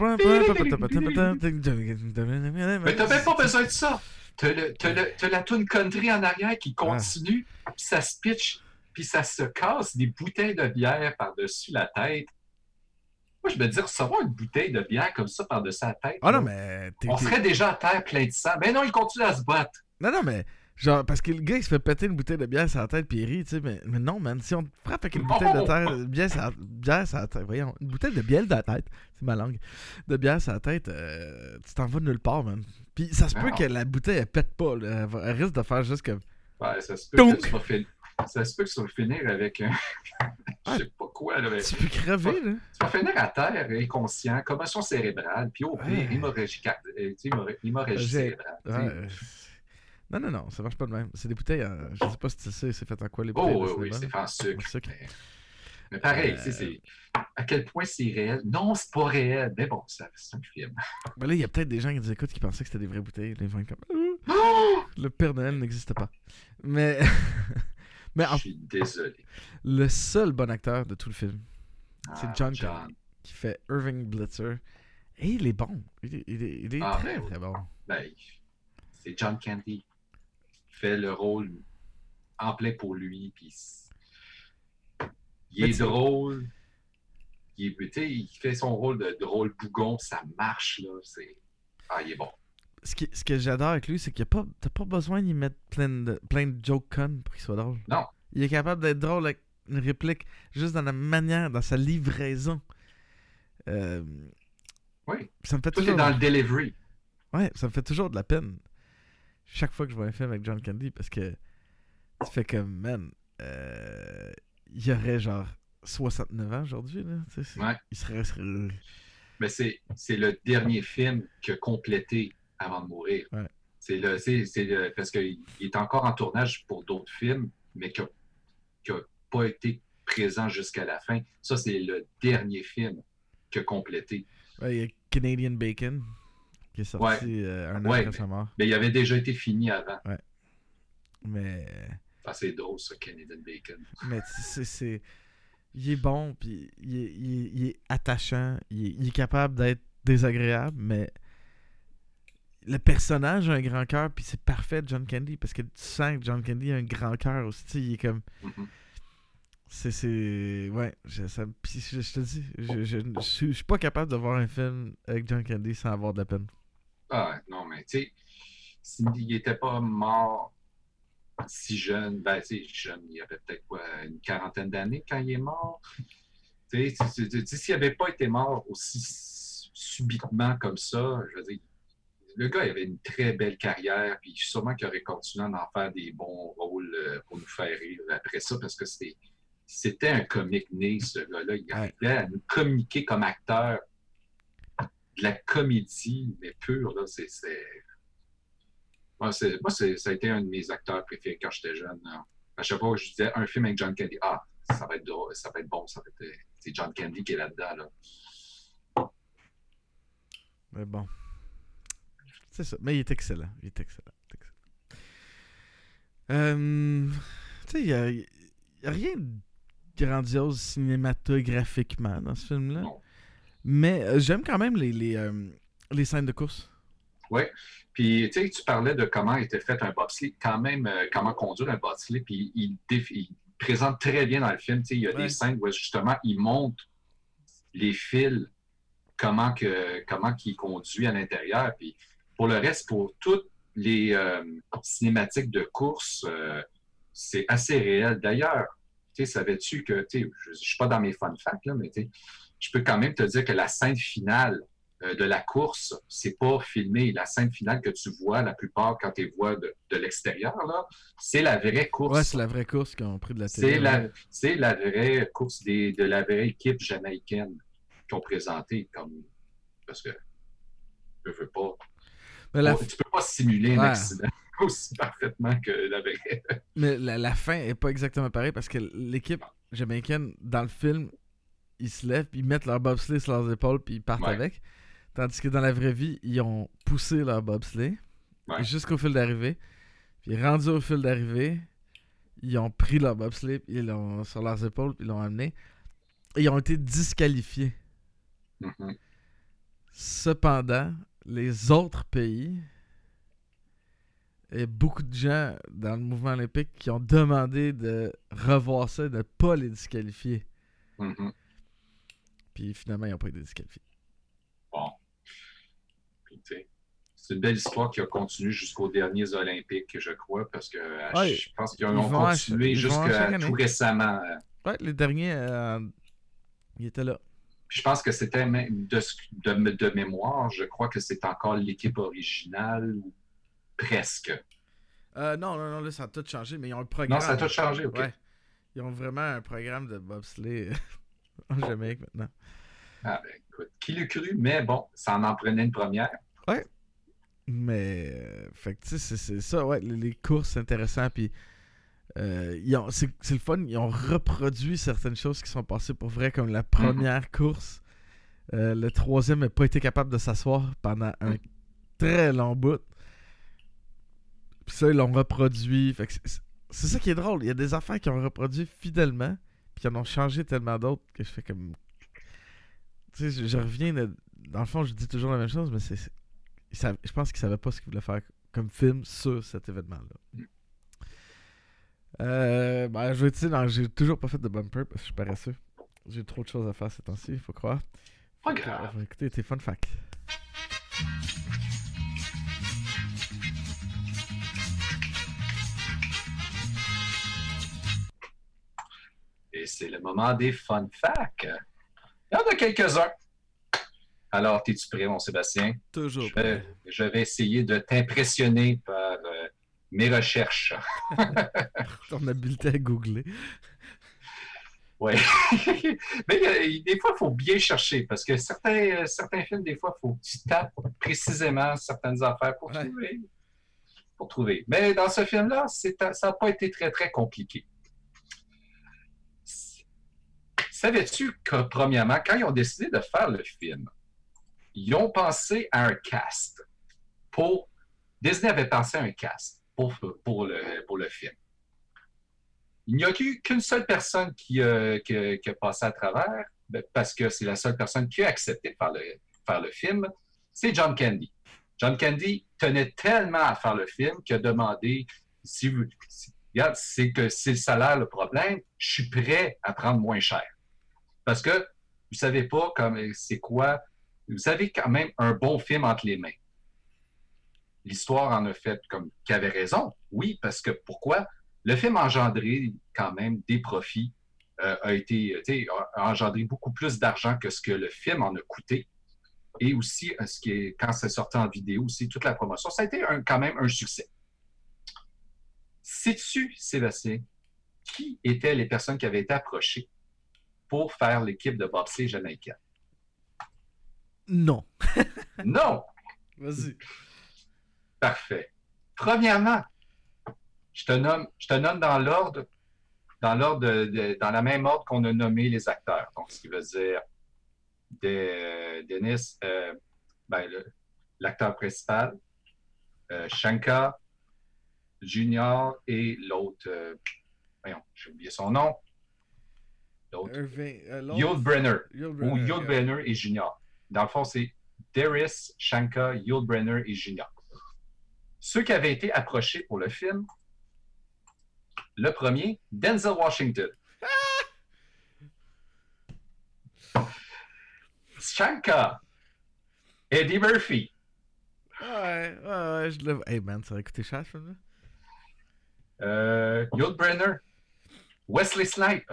Mais t'as même pas besoin de ça. T'as, le, t'as, le, t'as la toune country en arrière qui continue, puis ça se pitch, puis ça se casse des bouteilles de bière par-dessus la tête. Moi, je me dis, recevoir une bouteille de bière comme ça par-dessus la tête, Ah non, là, mais. t'es- on t'es- serait déjà à terre plein de sang. Ben non, il continue à se battre. Non, non, mais. Genre, parce que le gars, il se fait péter une bouteille de bière sur la tête, puis il rit, tu sais. Mais, mais non, man, si on te frappe avec une Non! bouteille de terre, de bière sur la, bière sur la tête, voyons, une bouteille de bière dans la tête, c'est ma langue, de bière sur la tête, euh, tu t'en vas nulle part, man. Puis ça se peut Non. que la bouteille, elle pète pas, là. Elle, va- elle risque de faire juste comme. Ouais, ça se peut Donc. que tu vas finir. Ça se peut que tu vas finir avec un. Je sais pas quoi, là. mais Tu peux crever, là. Tu vas finir à terre, inconscient, commotion cérébrale, puis au pire, Ouais. hémorragie, car- euh, tu sais, hémorra- hémorragie J'ai- cérébrale. tu sais. Ouais, euh, non, non, non, ça marche pas de même. C'est des bouteilles, euh, je sais pas si tu sais, c'est fait en quoi les bouteilles Oh de oui, oui, cinéma, c'est là. fait en sucre. En sucre. Mais, mais pareil, Euh, tu sais, c'est à quel point c'est réel. Non, c'est pas réel. Mais bon, ça- c'est un film. Ben là, il y a peut-être des gens qui nous écoutent qui pensaient que c'était des vraies bouteilles. Les gens comme. Euh, Oh! Le Père Noël n'existe pas. Mais. Mais en Je suis désolé. le seul bon acteur de tout le film, c'est Ah, John Candy, qui fait Irving Blitzer. Et il est bon. Il est, il est- il est Ah, très, ben oui. très bon. Ben, c'est John Candy qui fait le rôle en plein pour lui. Puis c'est- il Mais est tu- drôle. Il, est- tu sais, il fait son rôle de drôle bougon, ça marche. Là. C'est... Ah, il est bon. Ce, qui- ce que j'adore avec lui, c'est qu'il n'y a pas, t'as pas besoin d'y mettre plein de, plein de jokes connes pour qu'il soit drôle. Non. Il est capable d'être drôle avec une réplique juste dans la manière, dans sa livraison. Euh, Oui. ça me fait Tout toujours... est dans le delivery. Ouais, ça me fait toujours de la peine. Chaque fois que je vois un film avec John Candy, parce que tu fais comme, man, euh, il y aurait genre soixante-neuf ans aujourd'hui, là. tu sais, c'est- Ouais. Il serait... serait- Mais c'est, c'est le dernier film qu'il a complété avant de mourir. Ouais. C'est le, c'est, c'est le- parce qu'il est encore en tournage pour d'autres films, mais qui n'a pas été présent jusqu'à la fin. Ça, c'est le dernier film qu'il a complété. Ouais, il y a Canadian Bacon, qui est sorti euh, un an Ouais, après mais- sa mort. Mais il avait déjà été fini avant. Mais... Ah, c'est drôle, ça, Canadian Bacon. Mais tu sais, c'est, c'est- il est bon, puis il est, il est- il est attachant, il est, il est capable d'être désagréable, mais le personnage a un grand cœur, puis c'est parfait, John Candy, parce que tu sens que John Candy a un grand cœur aussi, tu sais, il est comme... Mhm. C'est... c'est ouais, je, ça, puis je, je te dis, je, je, je suis- je suis pas capable de voir un film avec John Candy sans avoir de la peine. Ah, non, mais tu sais, s'il n'était pas mort si jeune, ben, tu sais, jeune, il avait peut-être quoi, une quarantaine d'années quand il est mort. Tu sais, tu- tu- tu sais, s'il n'avait pas été mort aussi s- subitement comme ça, je veux dire, le gars il avait une très belle carrière, puis sûrement qu'il aurait continué à en faire des bons rôles euh, pour nous faire rire après ça, parce que c'était, c'était un comique né, ce gars-là. Il arrivait à nous communiquer comme acteur de la comédie, mais pure, là, c'est... c'est... Moi, c'est... Moi c'est... ça a été un de mes acteurs préférés quand j'étais jeune. Là. À chaque fois que je disais un film avec John Candy, ah, ça va être drôle, ça va être bon, ça va être... C'est John Candy qui est là-dedans, là. Mais bon. C'est ça. Mais il est excellent. Il est excellent. Il est excellent. Euh, tu sais, il n'y a, y a rien de grandiose cinématographiquement dans ce film-là. Non. Mais euh, j'aime quand même les, les, euh, les scènes de course. Oui. Puis, tu sais, tu parlais de comment était fait un bobsleigh, quand même, euh, comment conduire un bobsleigh, puis il, déf- il présente très bien dans le film. Tu sais, il y a Ouais. des scènes où, justement, il montre les fils, comment, que, comment qu'il conduit à l'intérieur. Puis, pour le reste, pour toutes les euh, cinématiques de course, euh, c'est assez réel. D'ailleurs, tu sais, savais-tu que, tu sais, je ne suis pas dans mes fun facts, là, mais tu sais, je peux quand même te dire que la scène finale euh, de la course, c'est pas filmé. La scène finale que tu vois, la plupart, quand tu les vois de, de l'extérieur, là, c'est la vraie course. Ouais, c'est la vraie course qu'ils ont pris de la télé. C'est la, ouais. c'est la vraie course des, de la vraie équipe jamaïcaine qui ont présenté comme. Parce que je veux pas. Mais la, Oh, tu peux pas simuler un Ouais. accident aussi parfaitement que la vraie. mais la, la fin est pas exactement pareille parce que l'équipe jamaïcaine, dans le film, ils se lèvent, puis ils mettent leur bobsleigh sur leurs épaules, puis ils partent Ouais. avec. Tandis que dans la vraie vie, ils ont poussé leur bobsleigh Ouais. jusqu'au fil d'arrivée. Puis rendus au fil d'arrivée, ils ont pris leur bobsleigh, puis ils l'ont sur leurs épaules, puis ils l'ont amené. Et ils ont été disqualifiés. Mhm. Cependant, les autres pays et beaucoup de gens dans le mouvement olympique qui ont demandé de revoir ça et de ne pas les disqualifier. Mhm. Puis finalement, ils n'ont pas été disqualifiés. Bon. Puis, tu sais, c'est une belle histoire qui a continué jusqu'aux derniers Olympiques, je crois, parce que euh, Ouais, je pense qu'ils ils ont vont à continué cha- ils vont à chaque jusqu'à année. tout récemment. Ouais, les derniers, euh, ils étaient là. Puis je pense que c'était même de, ce- de, de mémoire, je crois que c'est encore l'équipe originale ou presque. Euh, non, non, non, là, ça a tout changé, mais ils ont un programme. Non, ça a tout changé, ok. Ouais. Ils ont vraiment un programme de bobsleigh en Jamaïque maintenant. Ah ben écoute, qui l'eût cru, mais bon, ça en en prenait une première. Mais, euh, fait que tu sais, c'est, c'est ça, ouais, les, les courses, c'est intéressant, puis euh, ils ont, c'est, c'est le fun, ils ont reproduit certaines choses qui sont passées pour vrai, comme la première course. Euh, le troisième n'a pas été capable de s'asseoir pendant un Mm. très long bout. Puis ça, ils l'ont reproduit. Fait que c'est, c'est- c'est ça qui est drôle, il y a des affaires qui ont reproduit fidèlement, puis qui en ont changé tellement d'autres que je fais comme... Tu sais, je, je reviens, de- dans le fond, je dis toujours la même chose, mais c'est... c'est- ils savaient- je pense qu'ils savaient pas ce qu'ils voulaient faire comme film sur cet événement-là. Euh, ben, je vais te dire, non, j'ai toujours pas fait de bumper parce que je suis paresseux. J'ai trop de choses à faire ces temps-ci, il faut croire. Pas Fait que, grave. euh, on va écouter tes fun facts. Et c'est le moment des fun facts. Il y en a quelques-uns. Alors, es-tu prêt, mon Sébastien? Toujours Je vais, prêt. je vais essayer de t'impressionner par euh, mes recherches. Ton habileté à googler. Oui. Mais euh, des fois, il faut bien chercher parce que certains, euh, certains films, des fois, il faut que tu tapes précisément certaines affaires pour Ouais. trouver. Pour trouver. Mais dans ce film-là, c'est, ça n'a pas été très, très compliqué. Savais-tu que, premièrement, quand ils ont décidé de faire le film, ils ont pensé à un cast. Pour... Disney avait pensé à un cast pour, pour, le, pour le film. Il n'y a eu qu'une seule personne qui, euh, qui, qui a passé à travers, parce que c'est la seule personne qui a accepté de faire le, faire le film, c'est John Candy. John Candy tenait tellement à faire le film qu'il a demandé, si vous, si, regarde, c'est que c'est le salaire le problème, je suis prêt à prendre moins cher. Parce que vous ne savez pas comme, c'est quoi, vous avez quand même un bon film entre les mains. L'histoire en a fait comme qu'il avait raison. Oui, parce que pourquoi? Le film a engendré quand même des profits, euh, a été, a engendré beaucoup plus d'argent que ce que le film en a coûté. Et aussi, ce qui est, quand c'est sorti en vidéo, aussi, toute la promotion, ça a été un, quand même un succès. Sais-tu, Sébastien, qui étaient les personnes qui avaient été approchées pour faire l'équipe de bobsleigh jamaïcaine? Non. Non! Vas-y. Parfait. Premièrement, je te nomme, je te nomme dans l'ordre, dans l'ordre de, de- dans la même ordre qu'on a nommé les acteurs. Donc, ce qui veut dire de, Dennis, euh, ben, le- l'acteur principal, euh, Shankar, Junior et l'autre, euh, voyons, j'ai oublié son nom, l'autre, Irving, euh, l'autre- Yul Brenner, Yul ou Brynner, Yul yeah. Brenner et Junior. Dans le fond, c'est Darius, Shankar, Yul Brenner et Junior. Ceux qui avaient été approchés pour le film, le premier, Denzel Washington. Shankar, Eddie Murphy, Ouais, ouais, ouais, je l'ai. Hey man, ça va coûter cher ce film-là. euh, Yul Brenner, Wesley Snipes.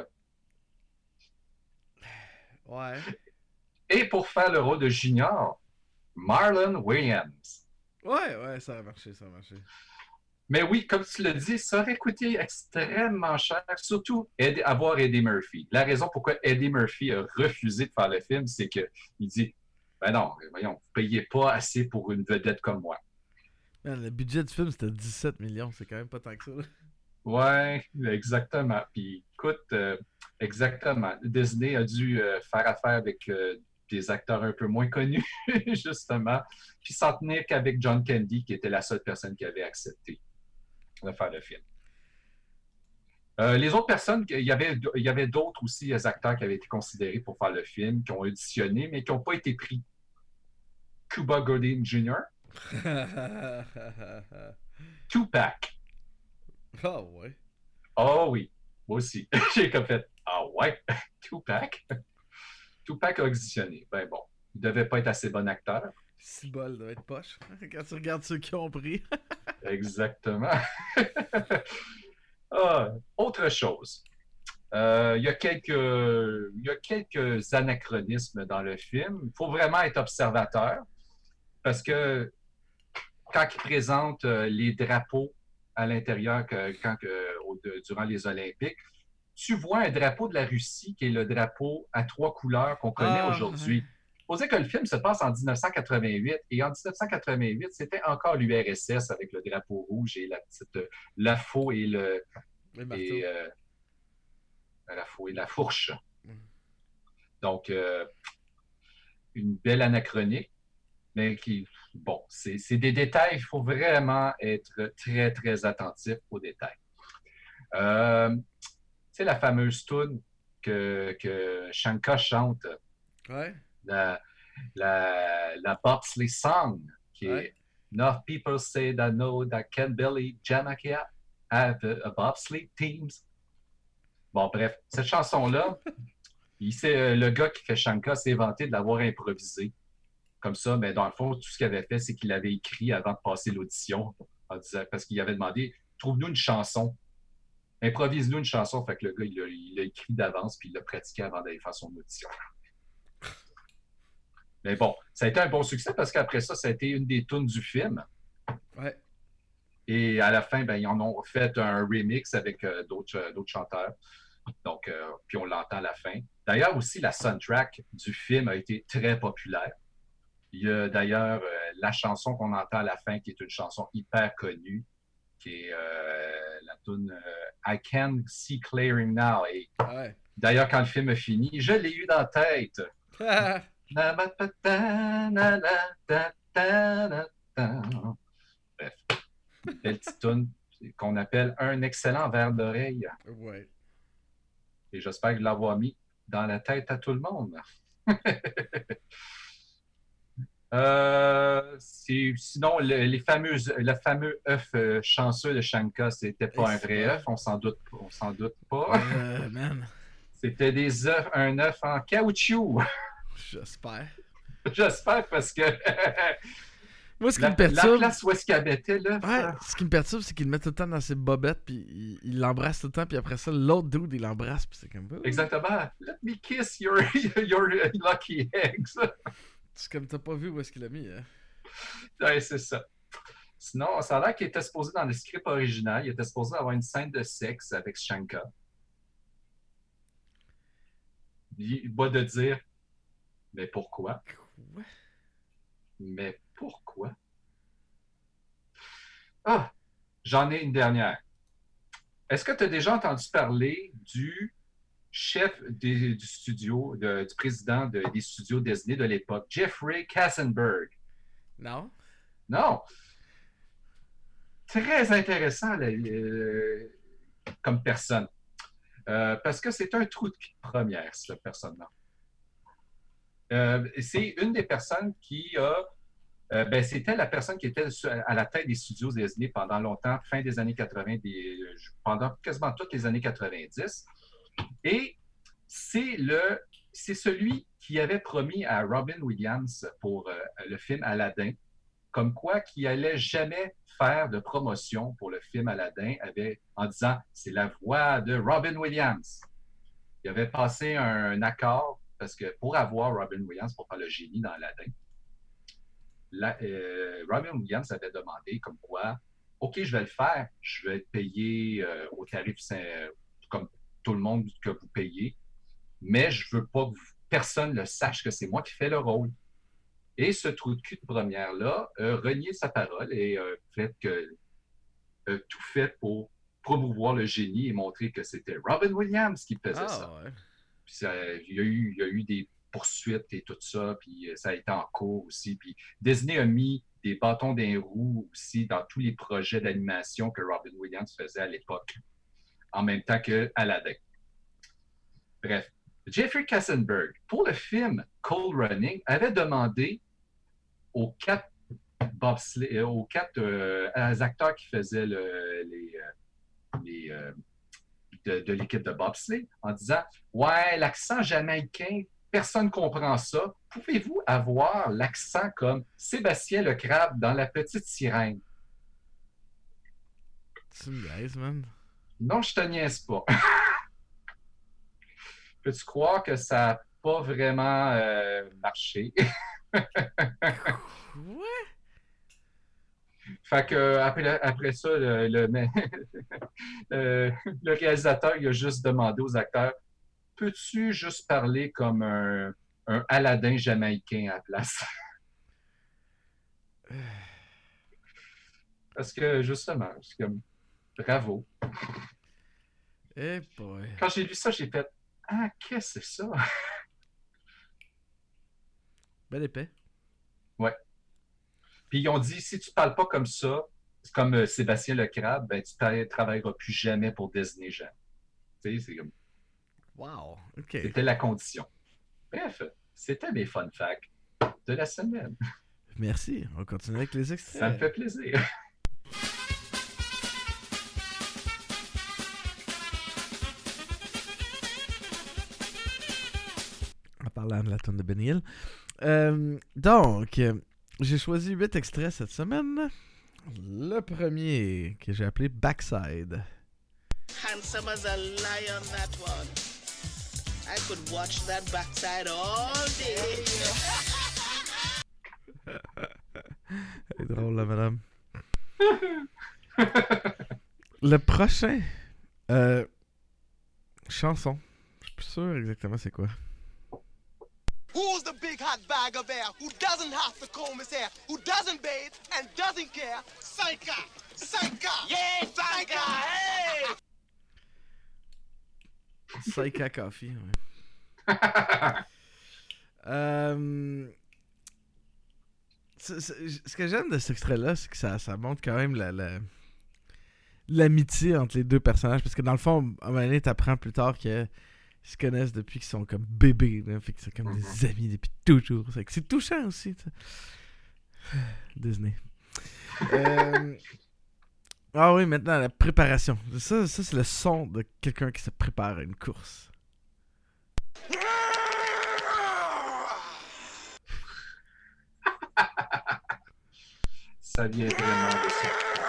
Ouais. Et pour faire le rôle de Junior, Marlon Williams. Ouais, ouais, ça a marché, ça a marché. Mais oui, comme tu l'as dit, ça aurait coûté extrêmement cher, surtout Eddie- avoir Eddie Murphy. La raison pourquoi Eddie Murphy a refusé de faire le film, c'est qu'il dit ben non, voyons, vous ne payez pas assez pour une vedette comme moi. Man, le budget du film c'était dix-sept millions, c'est quand même pas tant que ça. Là. Ouais, exactement. Puis écoute, euh, exactement. Disney a dû euh, faire affaire avec euh, des acteurs un peu moins connus, justement, puis s'en tenir qu'avec John Candy, qui était la seule personne qui avait accepté de faire le film. Euh, les autres personnes, il y avait, il y avait d'autres aussi euh, acteurs qui avaient été considérés pour faire le film, qui ont auditionné, mais qui n'ont pas été pris. Cuba Gooding junior, Tupac. Ah ouais. Oh oui, moi aussi. J'ai comme fait, ah ouais, Tupac. Tupac a auditionné. Ben bon, il devait pas être assez bon acteur. Si bol doit être poche. Quand tu regardes ceux qui ont pris. Exactement. Ah, autre chose. Euh, il y a quelques, il y a quelques anachronismes dans le film. Il faut vraiment être observateur parce que quand il présente euh, les drapeaux à l'intérieur que, quand, que, au, de, durant les Olympiques, tu vois un drapeau de la Russie qui est le drapeau à trois couleurs qu'on connaît Ah, aujourd'hui. ouais. Supposez que le film se passe en dix-neuf cent quatre-vingt-huit et en dix-neuf cent quatre-vingt-huit, c'était encore l'U R S S avec le drapeau rouge et la petite euh, la faux et le Le marteau. et euh, la faux et la fourche. Mm. Donc euh, une belle anachronique, mais qui bon, c'est c'est des détails. Il faut vraiment être très très attentif aux détails. Euh, tu sais la fameuse tune que que Shankar chante. Ouais. La, la, la bobsleigh song, qui Ouais. est Enough people say that no, that Ken Billy Jamakia have a, a bobsleigh teams. Bon, bref, cette chanson-là, il sait, euh, le gars qui fait Shankar s'est vanté de l'avoir improvisé. Comme ça, mais dans le fond, tout ce qu'il avait fait, c'est qu'il avait écrit avant de passer l'audition, en disant, parce qu'il avait demandé trouve-nous une chanson, improvise-nous une chanson. Fait que le gars, il l'a, il l'a écrit d'avance, puis il l'a pratiqué avant d'aller faire son audition. Mais bon, ça a été un bon succès parce qu'après ça, ça a été une des tunes du film. Ouais. Et à la fin, ben, ils en ont fait un remix avec euh, d'autres, euh, d'autres chanteurs. Donc, euh, puis on l'entend à la fin. D'ailleurs, aussi, la soundtrack du film a été très populaire. Il y a d'ailleurs euh, la chanson qu'on entend à la fin, qui est une chanson hyper connue, qui est euh, la tune euh, I Can See Clearing Now. Et Ouais. d'ailleurs, quand le film a fini, je l'ai eu dans la tête. Bref, belle petite tune qu'on appelle un excellent verre d'oreille. Ouais. Et j'espère l'avoir mis dans la tête à tout le monde. euh, c'est, sinon, le, les fameuses, le fameux œuf euh, chanceux de Shankar, c'était pas Et un vrai c'est œuf, on s'en doute, on s'en doute pas. Euh, man. C'était des œufs, un œuf en caoutchouc. J'espère. J'espère parce que Moi, ce qui la, me perturbe. la place où est-ce qu'il habitait, là. Ouais, ce qui me perturbe, c'est qu'il le met tout le temps dans ses bobettes, puis il, il l'embrasse tout le temps, puis après ça, l'autre dude, il l'embrasse, puis c'est comme. Oh. Exactement. Let me kiss your, your lucky eggs. C'est comme t'as pas vu où est-ce qu'il l'a mis, hein. Ouais, c'est ça. Sinon, ça a l'air qu'il était supposé dans le script original, il était supposé avoir une scène de sexe avec Shankar. Il boit de dire, mais pourquoi? Quoi? Mais pourquoi? Ah, j'en ai une dernière. Est-ce que tu as déjà entendu parler du chef des- du studio, de- du président de- des studios Disney de l'époque, Jeffrey Katzenberg? Non? Non. Très intéressant là, euh, comme personne. Euh, parce que c'est un trou de cul de première, cette personne-là. Euh, c'est une des personnes qui a. Euh, ben, c'était la personne qui était à la tête des studios Disney pendant longtemps, fin des années quatre-vingts, des, pendant quasiment toutes les années quatre-vingt-dix. Et c'est le, c'est celui qui avait promis à Robin Williams pour euh, le film Aladdin, comme quoi qu'il allait jamais faire de promotion pour le film Aladdin avec, en disant c'est la voix de Robin Williams. Il avait passé un, un accord parce que pour avoir Robin Williams pour faire le génie dans Aladdin, la, euh, Robin Williams avait demandé comme quoi OK, je vais le faire, je vais être payé euh, au tarif euh, comme tout le monde que vous payez, mais je veux pas que vous, personne ne sache que c'est moi qui fais le rôle. Et ce trou de cul de première-là a renié sa parole et a fait que, a tout fait pour promouvoir le génie et montrer que c'était Robin Williams qui faisait Ah, ça. ouais. Puis ça, il, y a eu, il y a eu des poursuites et tout ça, puis ça a été en cours aussi. Puis Disney a mis des bâtons dans les roues aussi dans tous les projets d'animation que Robin Williams faisait à l'époque, en même temps que Aladdin. Bref, Jeffrey Katzenberg, pour le film Cold Running, avait demandé aux quatre, bobsleigh, aux quatre euh, acteurs qui faisaient le, les, euh, les euh, de, de l'équipe de bobsleigh en disant « Ouais, l'accent jamaïcain, personne ne comprend ça. Pouvez-vous avoir l'accent comme Sébastien le crabe dans La Petite Sirène? » Tu me niaises, man. Non, je te niaise pas. Peux-tu croire que ça n'a pas vraiment euh, marché? Quoi? Fait que après, après ça, le, le, euh, le réalisateur il a juste demandé aux acteurs peux-tu juste parler comme un, un Aladdin jamaïcain à la place? Parce que justement, c'est comme bravo. Eh boy. Quand j'ai lu ça, j'ai fait ah, qu'est-ce que c'est ça? Bel épais. Ouais. Puis ils ont dit si tu parles pas comme ça, comme euh, Sébastien le crabe, ben tu ne travailleras plus jamais pour Disney Jean. Tu sais, c'est comme. Wow. OK. C'était la condition. Bref, c'était mes fun facts de la semaine. Merci. On continue avec les extraits. Ça me fait plaisir. En parlant de la tonne de Benny Hill. Euh, donc, euh, j'ai choisi huit extraits cette semaine. Le premier que j'ai appelé Backside. Handsome as a lion, that one. I could watch that backside all day. C'est drôle, là, madame. Le prochain. Euh, chanson. Je suis plus sûr exactement c'est quoi. Who's the big hot bag of air who doesn't have to comb his hair, who doesn't bathe and doesn't care? Psycha! Psycha! Yeah, Psycha! Hey! Psycha Coffee, ouais. euh, c'est, c'est, ce que j'aime de cet extrait-là, c'est que ça, ça montre quand même la, la, l'amitié entre les deux personnages. Parce que dans le fond, à un moment donné, t'apprends plus tard qu'ils se connaissent depuis qu'ils sont comme bébés. Là, fait qu'ils sont comme mm-hmm. des amis depuis toujours. C'est, c'est touchant aussi. T'sais. Disney. euh, ah oui, maintenant, la préparation. Ça, ça, c'est le son de quelqu'un qui se prépare à une course. Ça vient vraiment de ça.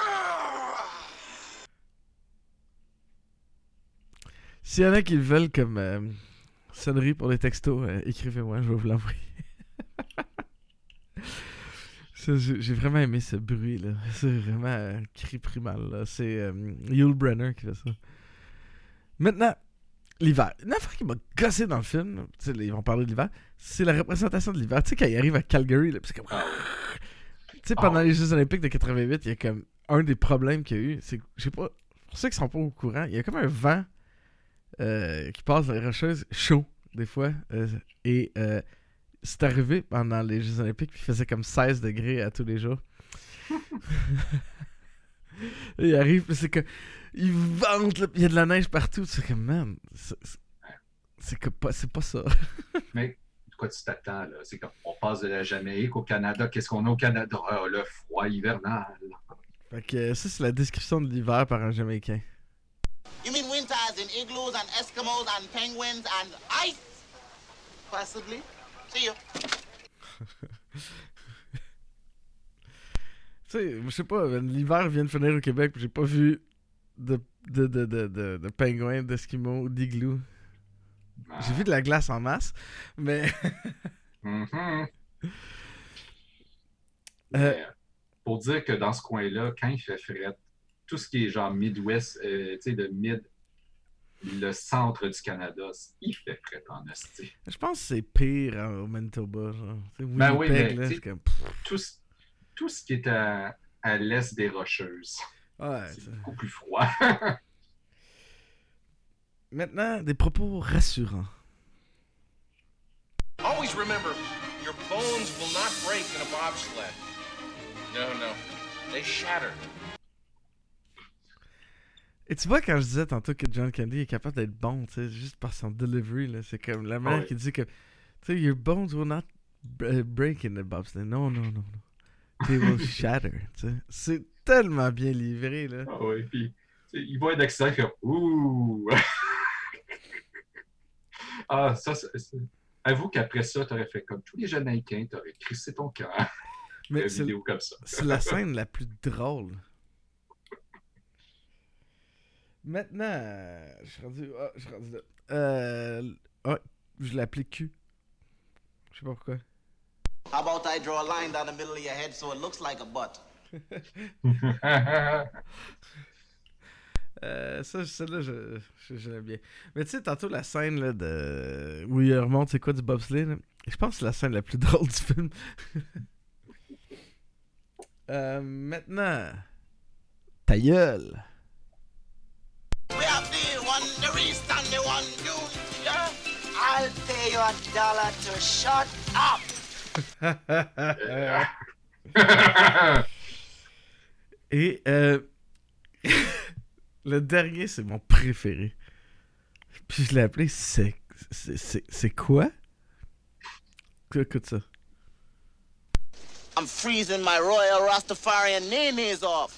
S'il y en a qui le veulent comme euh, sonnerie pour les textos, euh, écrivez-moi, je vais vous l'envoyer. Ça, j'ai, j'ai vraiment aimé ce bruit-là. C'est vraiment un cri primal. Là. C'est euh, Yul Brynner qui fait ça. Maintenant, l'hiver. Une affaire qui m'a gossé dans le film, là, tu sais, là, ils vont parler de l'hiver, c'est la représentation de l'hiver. Tu sais, quand il arrive à Calgary, là, pis c'est comme... Ah Tu sais, pendant Ah. les Jeux Olympiques de quatre-vingt-huit, il y a comme un des problèmes qu'il y a eu, c'est que, je sais pas, pour ceux qui sont pas au courant, il y a comme un vent euh, qui passe dans les rocheuses, chaud, des fois, euh, et euh, c'est arrivé pendant les Jeux Olympiques, puis il faisait comme seize degrés à tous les jours. Et il arrive, puis c'est que il vente, là, puis il y a de la neige partout, c'est comme, man, c'est, c'est, c'est, que pas, c'est pas ça. Mais de quoi tu t'attends, là? C'est comme, on passe de la Jamaïque au Canada. Qu'est-ce qu'on a au Canada? Ah, le froid hivernal. Fait que euh, ça, c'est la description de l'hiver par un Jamaïcain. You mean winter as in igloos and Eskimos and penguins and ice? Possibly. See you. Tu sais, je sais pas, l'hiver vient de finir au Québec, puis j'ai pas vu de, de, de, de, de, de pingouins, d'esquimaux, d'igloo. Ah. J'ai vu de la glace en masse, mais... Mhm. Euh, Mais, pour dire que dans ce coin-là, quand il fait fret, tout ce qui est genre Midwest, euh, tu sais, de Mid, le centre du Canada, il fait fret en esti. je pense que c'est pire hein, au Manitoba, genre. Tu sais, Ben oui, Winnipeg, mais là, tu c'est sais- comme... Tout, ce- tout ce qui est à, à l'est des Rocheuses, Ouais, c'est ça. beaucoup plus froid. Maintenant, des propos rassurants. Always remember, your bones will not break in a bobsled. No, no. They shatter. Et tu vois, quand je disais tantôt que John Candy est capable d'être bon, tu sais, juste par son delivery, là, c'est comme la manière Ouais. qui dit que, tu sais, your bones will not b- break in the bobsled. Non, non, non, non. They will shatter, tu sais. C'est tellement bien livré, là. Ah oui, puis tu sais, il voit un accident, il fait ouh. Ah, ça, c'est. c'est- Avoue qu'après ça, t'aurais fait comme tous les Jamaïcains, t'aurais crissé ton cœur. Mais Une c'est vidéo comme ça. c'est la scène la plus drôle. Maintenant, euh, je suis rendu... Ah, je suis rendu là. Euh... Ah, je l'ai appelé Q. Je sais pas pourquoi. How about I draw a line down the middle of your head so it looks like a butt? Euh, ça, celle-là, je, je, je l'aime bien. Mais tu sais, tantôt, la scène là, de... où il remonte, c'est quoi, du bobsleigh, là? Je pense que c'est la scène la plus drôle du film. euh, maintenant, ta gueule. We have the one, the east and the one, you, yeah? I'll pay you a dollar to shut up. Et euh, le dernier, c'est mon préféré. Puis je l'ai appelé C'est... C'est, c'est, c'est quoi? Écoute ça. I'm freezing my royal Rastafarian names off.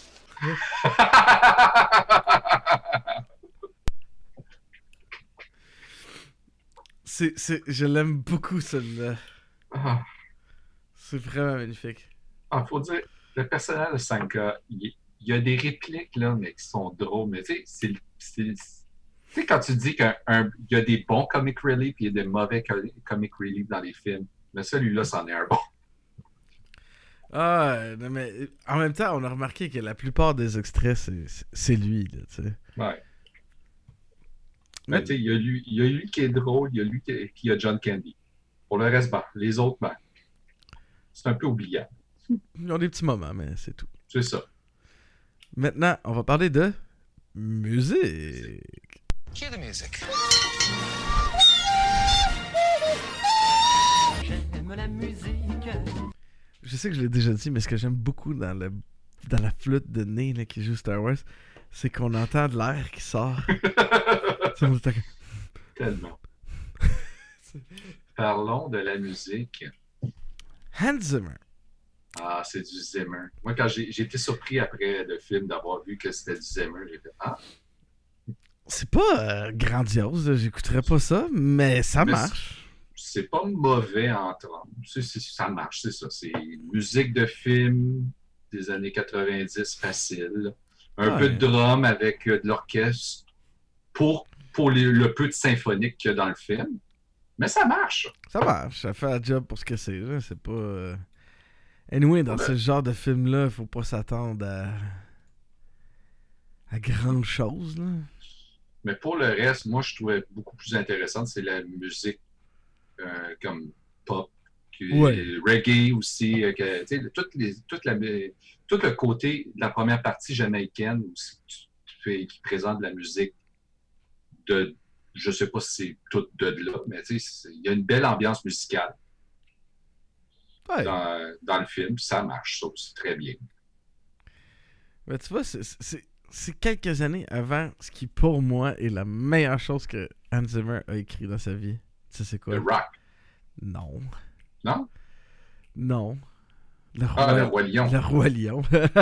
C'est, c'est, je l'aime beaucoup, celui-là. Ah, C'est vraiment magnifique. ah, faut dire, le personnage de Sanka, il, il y a des répliques, là, mais qui sont drôles. Mais tu sais, c'est. c'est- Tu sais, quand tu dis qu'il y a des bons comic relief et il y a des mauvais co- comic relief dans les films, mais celui-là, c'en est un bon. Ah, non, mais en même temps, on a remarqué que la plupart des extraits, c'est, c'est- c'est lui, là, tu sais. Ouais. Mais- Mais tu sais, il y a lui, il y a lui qui est drôle, il y a lui qui, qui a John Candy. Pour le reste, ben, les autres, ben, c'est un peu oubliable. Ils ont des petits moments, mais c'est tout. C'est ça. Maintenant, on va parler de musique. Cue the music. J'aime la musique. Je sais que je l'ai déjà dit, mais ce que j'aime beaucoup dans, le, dans la flûte de nez là, qui joue Star Wars, c'est qu'on entend de l'air qui sort. Tu sais, on est à- Tellement. Parlons de la musique. Hans Zimmer. Ah, c'est du Zimmer. Moi, quand j'ai j'ai été surpris après le film d'avoir vu que c'était du Zimmer, j'ai fait Ah, C'est pas euh, grandiose, là, j'écouterais pas ça, mais ça Mais marche. c'est pas mauvais en trente. C'est- c'est- Ça marche, c'est ça. C'est musique de film des années quatre-vingt-dix facile. Un Ouais. peu de drum avec euh, de l'orchestre pour, pour les- le peu de symphonique qu'il y a dans le film. Mais ça marche. Ça marche, ça fait un job pour ce que c'est. Là. C'est pas. euh, Anyway, dans Ouais. ce genre de film-là, faut pas s'attendre à. à grande chose. Là. Mais pour le reste, moi, je trouvais beaucoup plus intéressante, c'est la musique euh, comme pop, qui- Ouais. reggae aussi, euh, que, tu sais, toute les, toute la, tout le côté de la première partie jamaïcaine où c'est- tu- tu fais- qui présente la musique de, je sais pas si c'est tout de là, mais tu sais, c'est- il y a une belle ambiance musicale Ouais. dans, dans le film, puis ça marche, ça aussi très bien. Mais tu vois, c'est, c'est, c'est quelques années avant ce qui, pour moi, est la meilleure chose que Hans Zimmer a écrit dans sa vie. Tu sais, c'est quoi? Le rock, Non. non? Non. Le Ah, roi, le Roi Lion. Le Roi Lion.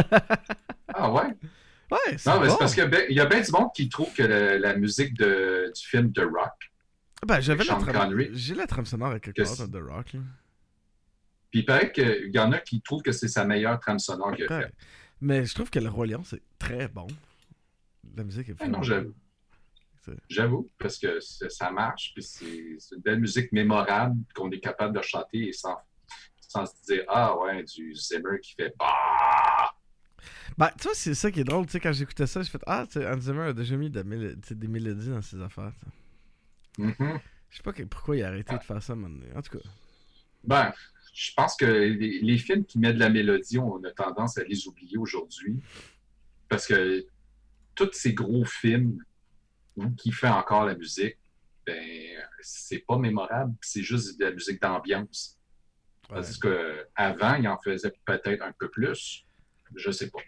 Ah ouais? Ouais, c'est Non, mais bon. c'est parce qu'il y a ben- il y a bien du monde qui trouve que le- la musique de, du film The Rock, Ben, j'avais la Sean trame... Connery. J'ai la trame sonore à quelque Que part c'est- dans The Rock. Là. puis il paraît qu'il y en a qui trouvent que c'est sa meilleure trame sonore qu'il a Ouais. faite. Mais je trouve que Le Roi Lion, c'est très bon. La musique est Ah vraiment non, j'avoue. C'est- J'avoue, parce que c'est- ça marche, puis c'est c'est une belle musique mémorable qu'on est capable de chanter et sans, sans se dire « Ah ouais, du Zimmer qui fait bah! Ben, tu vois, c'est ça qui est drôle. Tu sais, quand j'écoutais ça, j'ai fait Ah, tu sais, Hans Zimmer a déjà mis de mélo- tu sais, des mélodies dans ses affaires. tu sais. Mhm. Je sais pas que- pourquoi il a arrêté de faire ça, man. En tout cas. Ben, je pense que les, les films qui mettent de la mélodie, on a tendance à les oublier aujourd'hui. Parce que tous ces gros films où qui fait encore la musique, ben, c'est pas mémorable, c'est juste de la musique d'ambiance. Ouais. Parce qu'avant, il en faisait peut-être un peu plus. Je sais pas.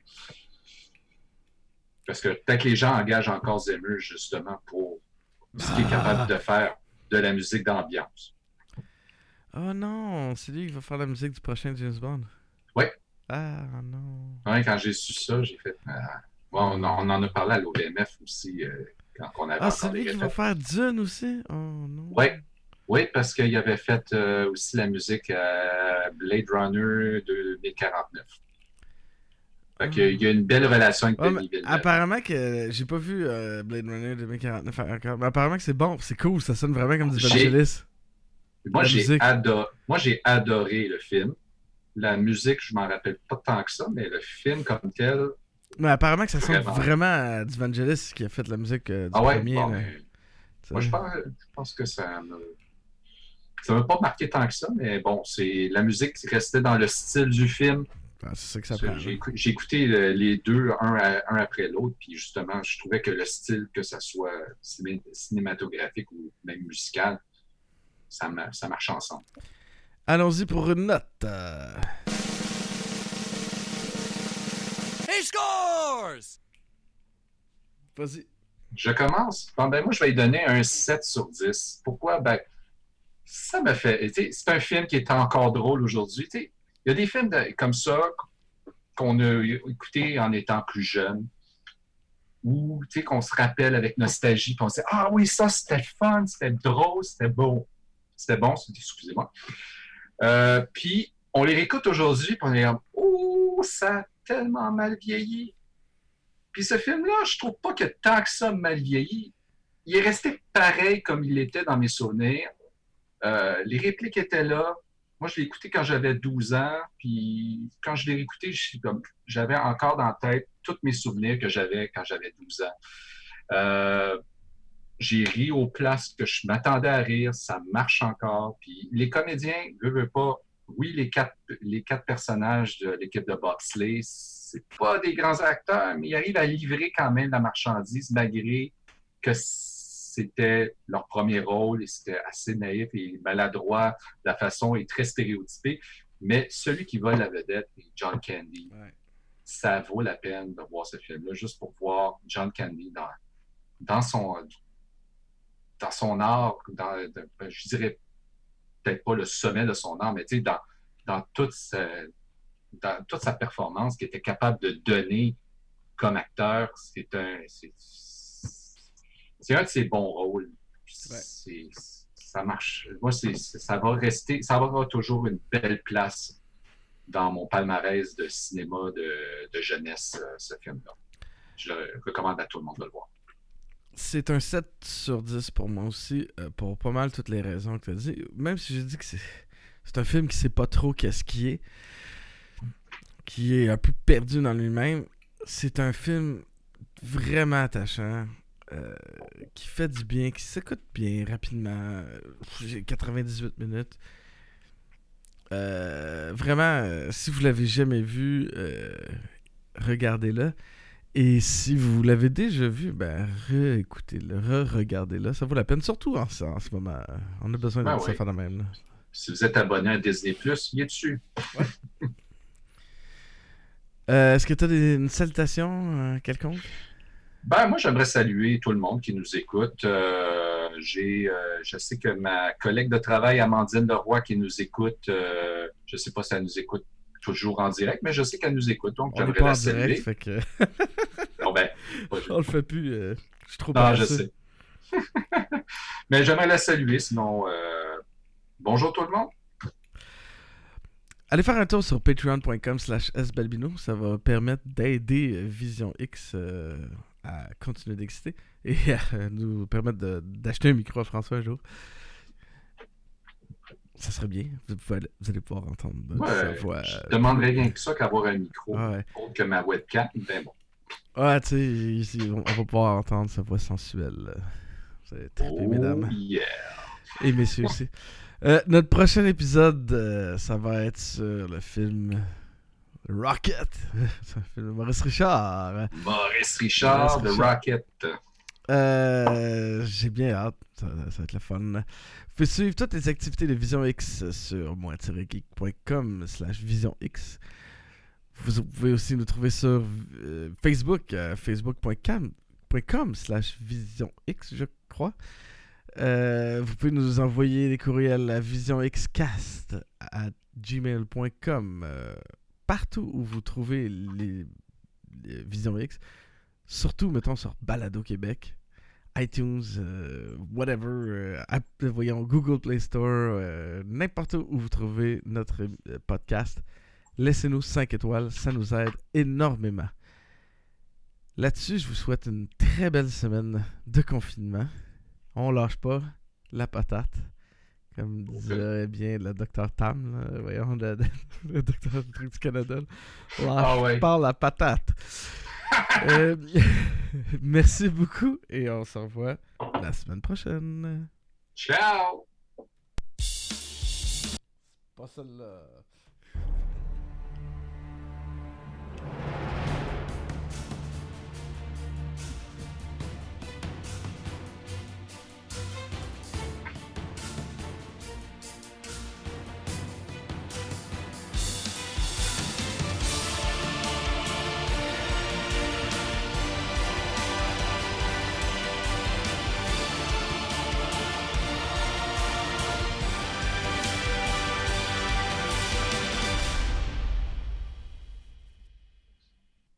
Parce que peut-être que les gens engagent encore Zimmer justement pour ce qu'il est capable de faire de la musique d'ambiance. Oh non, c'est lui qui va faire la musique du prochain James Bond. Ouais. Ah non. Ouais, quand j'ai su ça, j'ai fait. ah. Bon, on, en- on en a parlé à l'O V M F aussi euh, quand on avait Ah, c'est encore lui des qui va répètes. faire Dune aussi? Oh non. Ouais. Oui, parce qu'il avait fait euh, aussi la musique à Blade Runner deux mille quarante-neuf. Fait qu'il y a une belle relation avec Ouais, Denis mais Villeneuve. apparemment que j'ai pas vu euh, Blade Runner deux mille quarante-neuf encore, mais apparemment que c'est bon, c'est cool, ça sonne vraiment comme du J'ai- Vangelis. Moi, la j'ai musique. adoré, moi, j'ai adoré le film. La musique, je m'en rappelle pas tant que ça, mais le film comme tel. Mais apparemment que ça sonne Vraiment. vraiment à du Vangelis qui a fait la musique euh, du Ah ouais, premier. bon, là. mais Tu sais. moi, je pense, je pense que ça m'a. Ça m'a pas marqué tant que ça, mais bon, c'est la musique qui restait dans le style du film. Ah, c'est ça que ça prend. J'ai là. écou- j'ai écouté euh, les deux, un, à- un après l'autre, puis justement, je trouvais que le style, que ça soit ciné- cinématographique ou même musical, ça, ma- ça marche ensemble. Allons-y pour une note. euh. He scores! Vas-y. Je commence. Bon, ben, moi, je vais lui donner un sept sur dix. Pourquoi? Ben, ça me fait. Tu sais, c'est un film qui est encore drôle aujourd'hui. Tu sais, il y a des films de- comme ça qu'on a écoutés en étant plus jeune, ou tu sais, qu'on se rappelle avec nostalgie, puis on se dit ah oui, ça c'était fun, c'était drôle, c'était beau. C'était bon, excusez-moi. Euh, puis on les réécoute aujourd'hui, puis on est comme oh, ça a tellement mal vieilli. Puis ce film-là, je trouve pas que tant que ça mal vieilli. Il est resté pareil comme il était dans mes souvenirs. Euh, les répliques étaient là. Moi, je l'ai écouté quand j'avais douze ans, puis quand je l'ai écouté, je suis comme, j'avais encore dans la tête tous mes souvenirs que j'avais quand j'avais douze ans. Euh, j'ai ri aux places que je m'attendais à rire, ça marche encore. Puis les comédiens, veux, veux pas, oui, les quatre, les quatre personnages de l'équipe de bobsleigh, c'est pas des grands acteurs, mais ils arrivent à livrer quand même la marchandise malgré que c'était leur premier rôle et c'était assez naïf et maladroit. La façon est très stéréotypée. Mais celui qui vole la vedette est John Candy. Ouais. Ça vaut la peine de voir ce film-là juste pour voir John Candy dans, dans son dans son art, dans, de, je dirais peut-être pas le sommet de son art, mais tu sais, dans, dans, toute sa, dans toute sa performance qu'il était capable de donner comme acteur, c'est un c'est, c'est un de ses bons rôles. Ouais. C'est, ça marche. Moi, c'est, ça va rester, ça va avoir toujours une belle place dans mon palmarès de cinéma de, de jeunesse, ce film-là. Je le recommande à tout le monde de le voir. C'est un sept sur dix pour moi aussi, euh, pour pas mal toutes les raisons que tu as dit. Même si j'ai dit que c'est, c'est un film qui sait pas trop qu'est-ce qui est, qui est un peu perdu dans lui-même, c'est un film vraiment attachant. euh, qui fait du bien, qui s'écoute bien rapidement. J'ai quatre-vingt-dix-huit minutes. Euh, vraiment, euh, si vous l'avez jamais vu, euh, regardez-le. Et si vous l'avez déjà vu, ben réécoutez-le, re-regardez-le. Ça vaut la peine, surtout en, en ce moment. On a besoin de Ben ça oui. faire de même. Là. Si vous êtes abonné à Disney plus, il est dessus. Euh, est-ce que tu as une salutation euh, quelconque? Ben, moi, j'aimerais saluer tout le monde qui nous écoute. Euh, j'ai, euh, je sais que ma collègue de travail, Amandine Leroy, qui nous écoute, euh, je ne sais pas si elle nous écoute toujours en direct, mais je sais qu'elle nous écoute, donc On n'est j'aimerais pas la en saluer. direct, fait que... Bon, ben, pas On le fait plus. Euh, je suis trop non, je paresseux. sais. Mais j'aimerais la saluer, sinon, euh, bonjour tout le monde. Allez faire un tour sur patreon.com slash sbalbino. Ça va permettre d'aider Vision X euh, à continuer d'exister et à nous permettre de, d'acheter un micro à François un jour. Ça serait bien. Vous, pouvez aller- vous allez pouvoir entendre Ouais, sa voix. je demanderais rien que ça qu'avoir un micro, Ah ouais. autre que ma webcam. Ben bon. Ouais, tu sais, ici, on, on va pouvoir entendre sa voix sensuelle. euh. Vous allez triper, Oh, mesdames. yeah. Et messieurs aussi. Euh, notre prochain épisode, euh, ça va être sur le film Rocket. C'est un film de Maurice Richard. Maurice Richard de Maurice Richard. Rocket. Euh, j'ai bien hâte. Ça, ça va être le fun. Vous pouvez suivre toutes les activités de Vision X sur moi-geek.com slash Vision X. Vous pouvez aussi nous trouver sur euh, Facebook, euh, facebook.com slash Vision X, je crois. Euh, vous pouvez nous envoyer des courriels à visionxcast à gmail point com euh, partout où vous trouvez les, les Vision X. Surtout, mettons, sur Balado Québec, iTunes, euh, whatever, euh, app, voyons, Google Play Store, euh, n'importe où vous trouvez notre euh, podcast. Laissez-nous cinq étoiles, ça nous aide énormément. Là-dessus, je vous souhaite une très belle semaine de confinement. On lâche pas la patate, comme dirait bien le docteur Tam, là. Voyons, le, le docteur du truc du Canada. Là. Lâche Ah ouais. pas la patate. euh, merci beaucoup et on se revoit la semaine prochaine. Ciao! Pas celle-là.